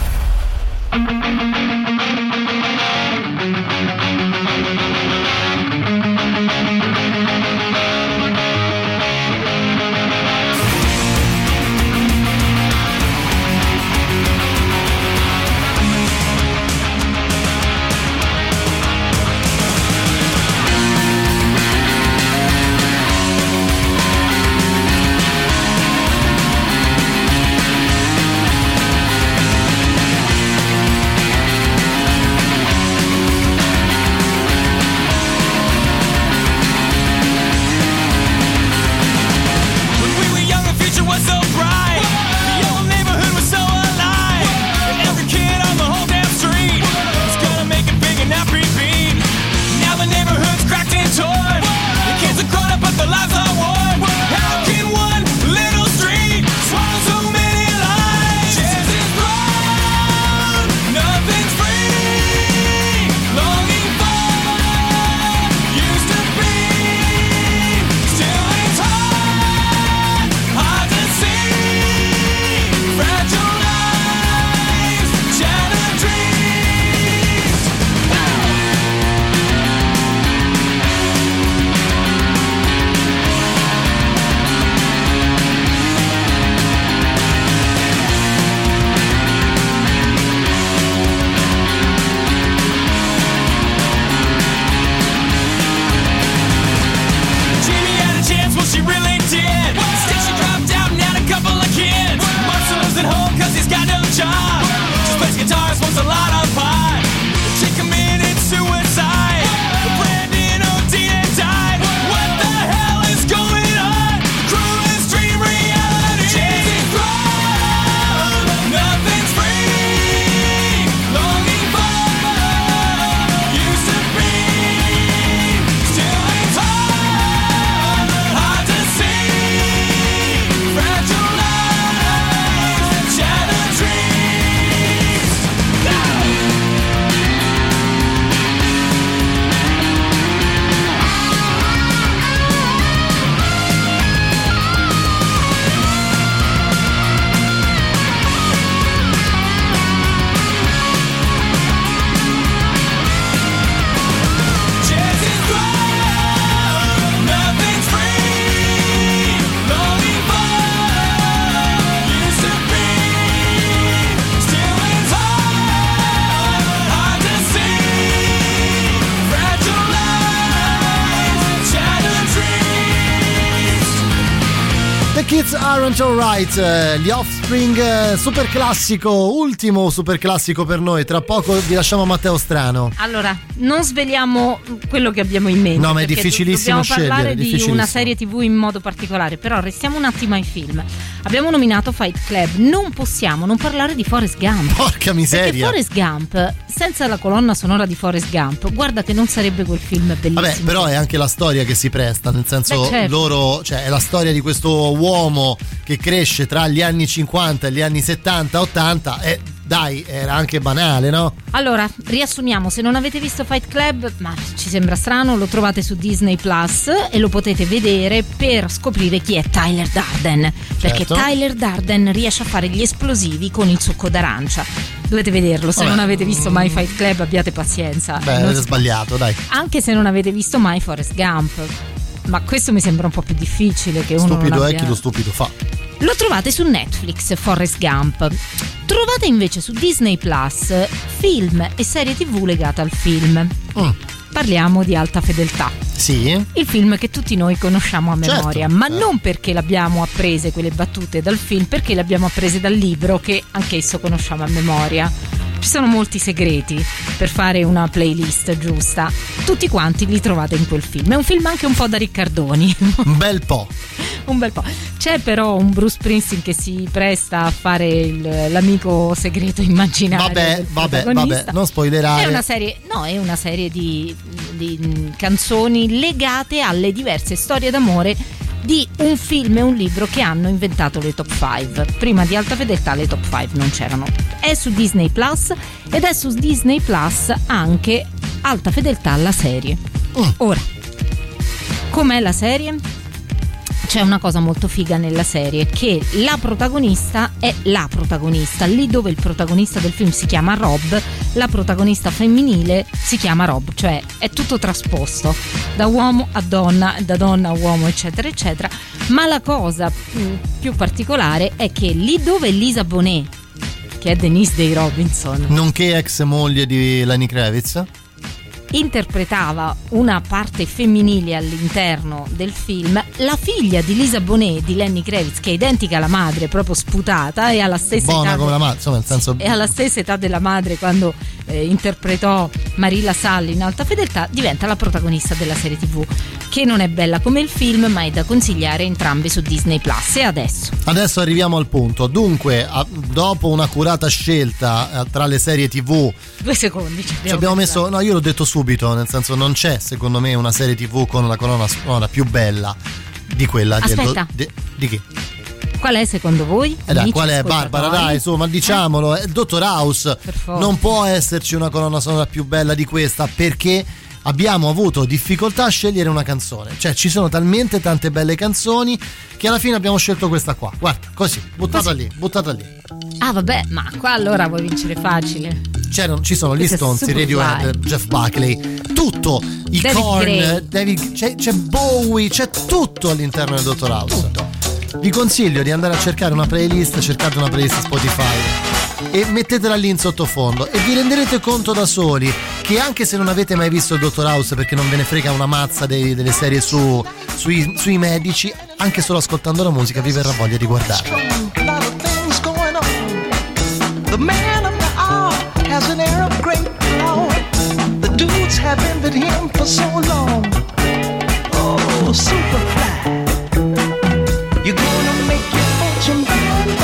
Kids Aren't Alright, gli Offspring, super classico, ultimo super classico per noi. Tra poco vi lasciamo a Matteo Strano. Allora, non sveliamo quello che abbiamo in mente. No, ma è difficilissimo dobbiamo scegliere. parlare Difficilissimo. di una serie tivù in modo particolare, però restiamo un attimo ai film. Abbiamo nominato Fight Club, non possiamo non parlare di Forrest Gump. Porca miseria. Perché Forrest Gump, senza la colonna sonora di Forrest Gump, guarda che non sarebbe quel film bellissimo. Vabbè, però è anche la storia che si presta, nel senso, Beh, certo. loro, cioè è la storia di questo uomo uomo che cresce tra gli anni cinquanta e gli anni settanta ottanta, e eh, dai, era anche banale, no? Allora, riassumiamo, se non avete visto Fight Club, ma ci sembra strano, lo trovate su Disney Plus e lo potete vedere per scoprire chi è Tyler Durden, perché certo. Tyler Durden riesce a fare gli esplosivi con il succo d'arancia. Dovete vederlo, se Vabbè. non avete visto mai Fight Club abbiate pazienza. Beh, Non avete si- sbagliato, dai. Anche se non avete visto mai Forrest Gump, ma questo mi sembra un po' più difficile che uno Stupido non è abbia... chi lo stupido fa. Lo trovate su Netflix, Forrest Gump. Trovate invece su Disney Plus film e serie tv legate al film. Mm. Parliamo di Alta Fedeltà. Sì. Il film che tutti noi conosciamo a memoria, Certo. ma non perché l'abbiamo apprese quelle battute dal film, perché le abbiamo apprese dal libro che anch'esso conosciamo a memoria. Ci sono molti segreti per fare una playlist giusta. Tutti quanti li trovate in quel film. È un film anche un po' da Riccardoni. Un bel po'. Un bel po'. C'è però un Bruce Springsteen che si presta a fare il, l'amico segreto immaginario. Vabbè, del vabbè, protagonista. vabbè, non spoilerare. È una serie, no, è una serie di, di canzoni legate alle diverse storie d'amore di un film e un libro che hanno inventato le top cinque. Prima di Alta Fedeltà le top cinque non c'erano. È su Disney Plus ed è su Disney Plus anche Alta Fedeltà la serie. Mm. Ora, com'è la serie? C'è una cosa molto figa nella serie, che la protagonista è la protagonista. Lì dove il protagonista del film si chiama Rob, la protagonista femminile si chiama Rob, cioè è tutto trasposto da uomo a donna, da donna a uomo, eccetera eccetera. Ma la cosa più, più particolare è che lì dove Lisa Bonet, che è Denise Day Robinson, nonché ex moglie di Lenny Kravitz, interpretava una parte femminile all'interno del film, la figlia di Lisa Bonet, di Lenny Kravitz, che è identica alla madre, proprio sputata, e alla stessa buona età come de- la madre, insomma, nel senso. e alla stessa età della madre quando eh, interpretò Marilla Sully in Alta Fedeltà, diventa la protagonista della serie tv, che non è bella come il film, ma è da consigliare entrambe su Disney Plus. E adesso Adesso arriviamo al punto. Dunque, a- dopo un'accurata scelta eh, tra le serie tv, due secondi ci ci abbiamo messo. No, io l'ho detto subito, nel senso, non c'è secondo me una serie tv con una colonna sonora più bella di quella del Aspetta. di, di chi? Qual è secondo voi? Eh dai, amici qual è, Barbara? ascoltatori? Dai, insomma, diciamolo, è il Dottor House. Per forza. Non può esserci una colonna sonora più bella di questa, perché abbiamo avuto difficoltà a scegliere una canzone. Cioè, ci sono talmente tante belle canzoni che alla fine abbiamo scelto questa qua. Guarda, così, buttata Così. lì, buttata lì. Ah vabbè, ma qua allora vuoi vincere facile. C'erano, ci sono gli Questo è Stones, i super Radiohead, live. Jeff Buckley, tutto, i David Korn, Gray. David, c'è, c'è Bowie, c'è tutto all'interno del Dottor House. Vi consiglio di andare a cercare una playlist, cercate una playlist Spotify e mettetela lì in sottofondo e vi renderete conto da soli che anche se non avete mai visto il Dottor House, perché non ve ne frega una mazza dei, delle serie su, sui, sui medici, anche solo ascoltando la musica vi verrà voglia di guardare. A lot of things going on. The man of the hour has an air of great power. The dudes have envied him for so long. Oh, Superfly, you're gonna make your fortune by and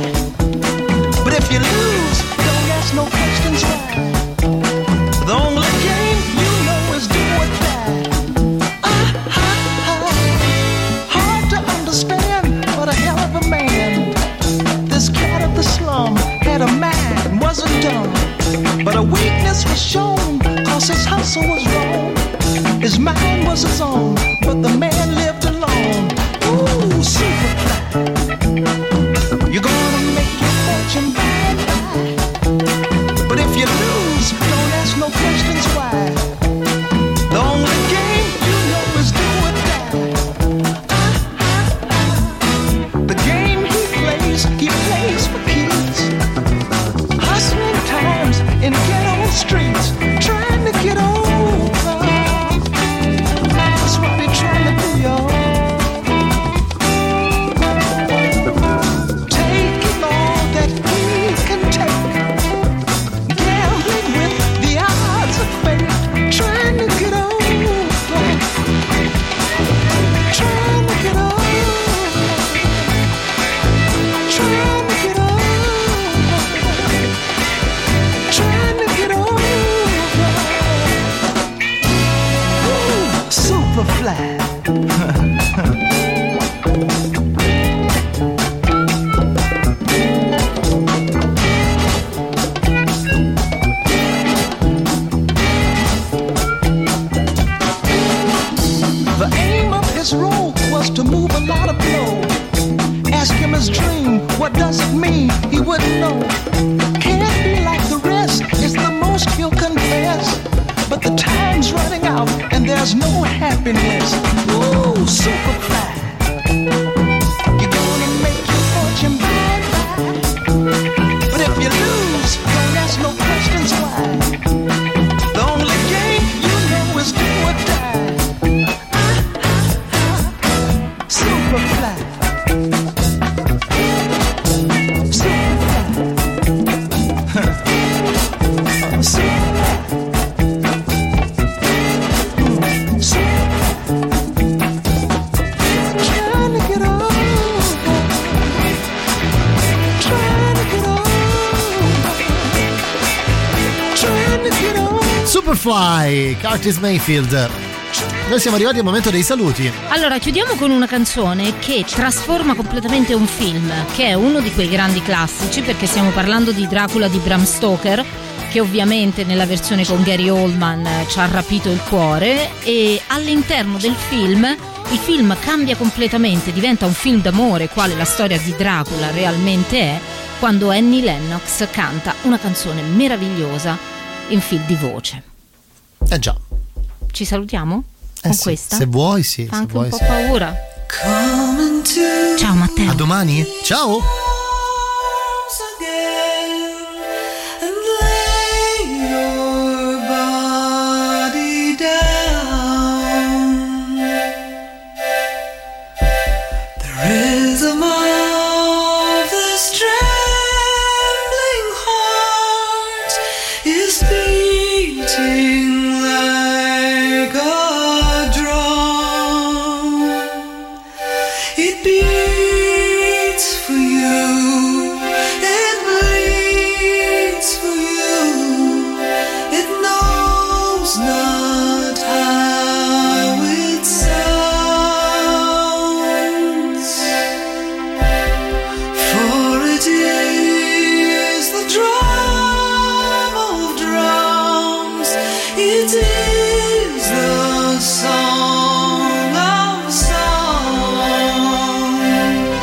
by. But if you lose, don't ask no questions why. The only game you know is do or die. Ah, ah, ah. Hard to understand, but a hell of a man. This cat of the slum had a mind, wasn't dumb. But a weakness was shown, cause his hustle was wrong. His mind was his own, but the man lived alone. Ooh, Superfly, you're gonna make your fortune by and by. But if you lose, don't ask no questions why. The only game you know is do or die. Ah, ah, ah. The game he plays, he plays for keys. Hustling times in ghetto streets, trying to get over. That's what he how to blow. Ask him his dream, what does it mean? He wouldn't know. Can't be like the rest, it's the most he'll confess. But the time's running out and there's no happiness. Ooh, super fly. You're gonna make your fortune by and by. But if you lose, don't ask no questions why. The only game you know is do or die. Super fly. Superfly, Curtis Mayfield. Noi siamo arrivati al momento dei saluti. Allora, chiudiamo con una canzone che trasforma completamente un film, che è uno di quei grandi classici, perché stiamo parlando di Dracula di Bram Stoker, che ovviamente nella versione con Gary Oldman ci ha rapito il cuore, e all'interno del film il film cambia completamente, diventa un film d'amore, quale la storia di Dracula realmente è, quando Annie Lennox canta una canzone meravigliosa in fil di voce. Eh già. Ci salutiamo? Eh con sì, questa? Se vuoi sì. Fa anche se vuoi, un po' sì. paura. Ciao Matteo. A domani. Ciao. Song of songs.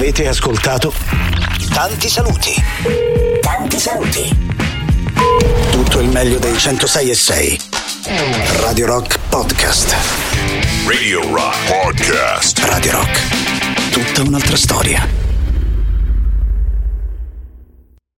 Avete ascoltato Tanti saluti. Tanti saluti. Tutto il meglio dei centosei e sei. Radio Rock Podcast. Radio Rock Podcast. Radio Rock. Tutta un'altra storia.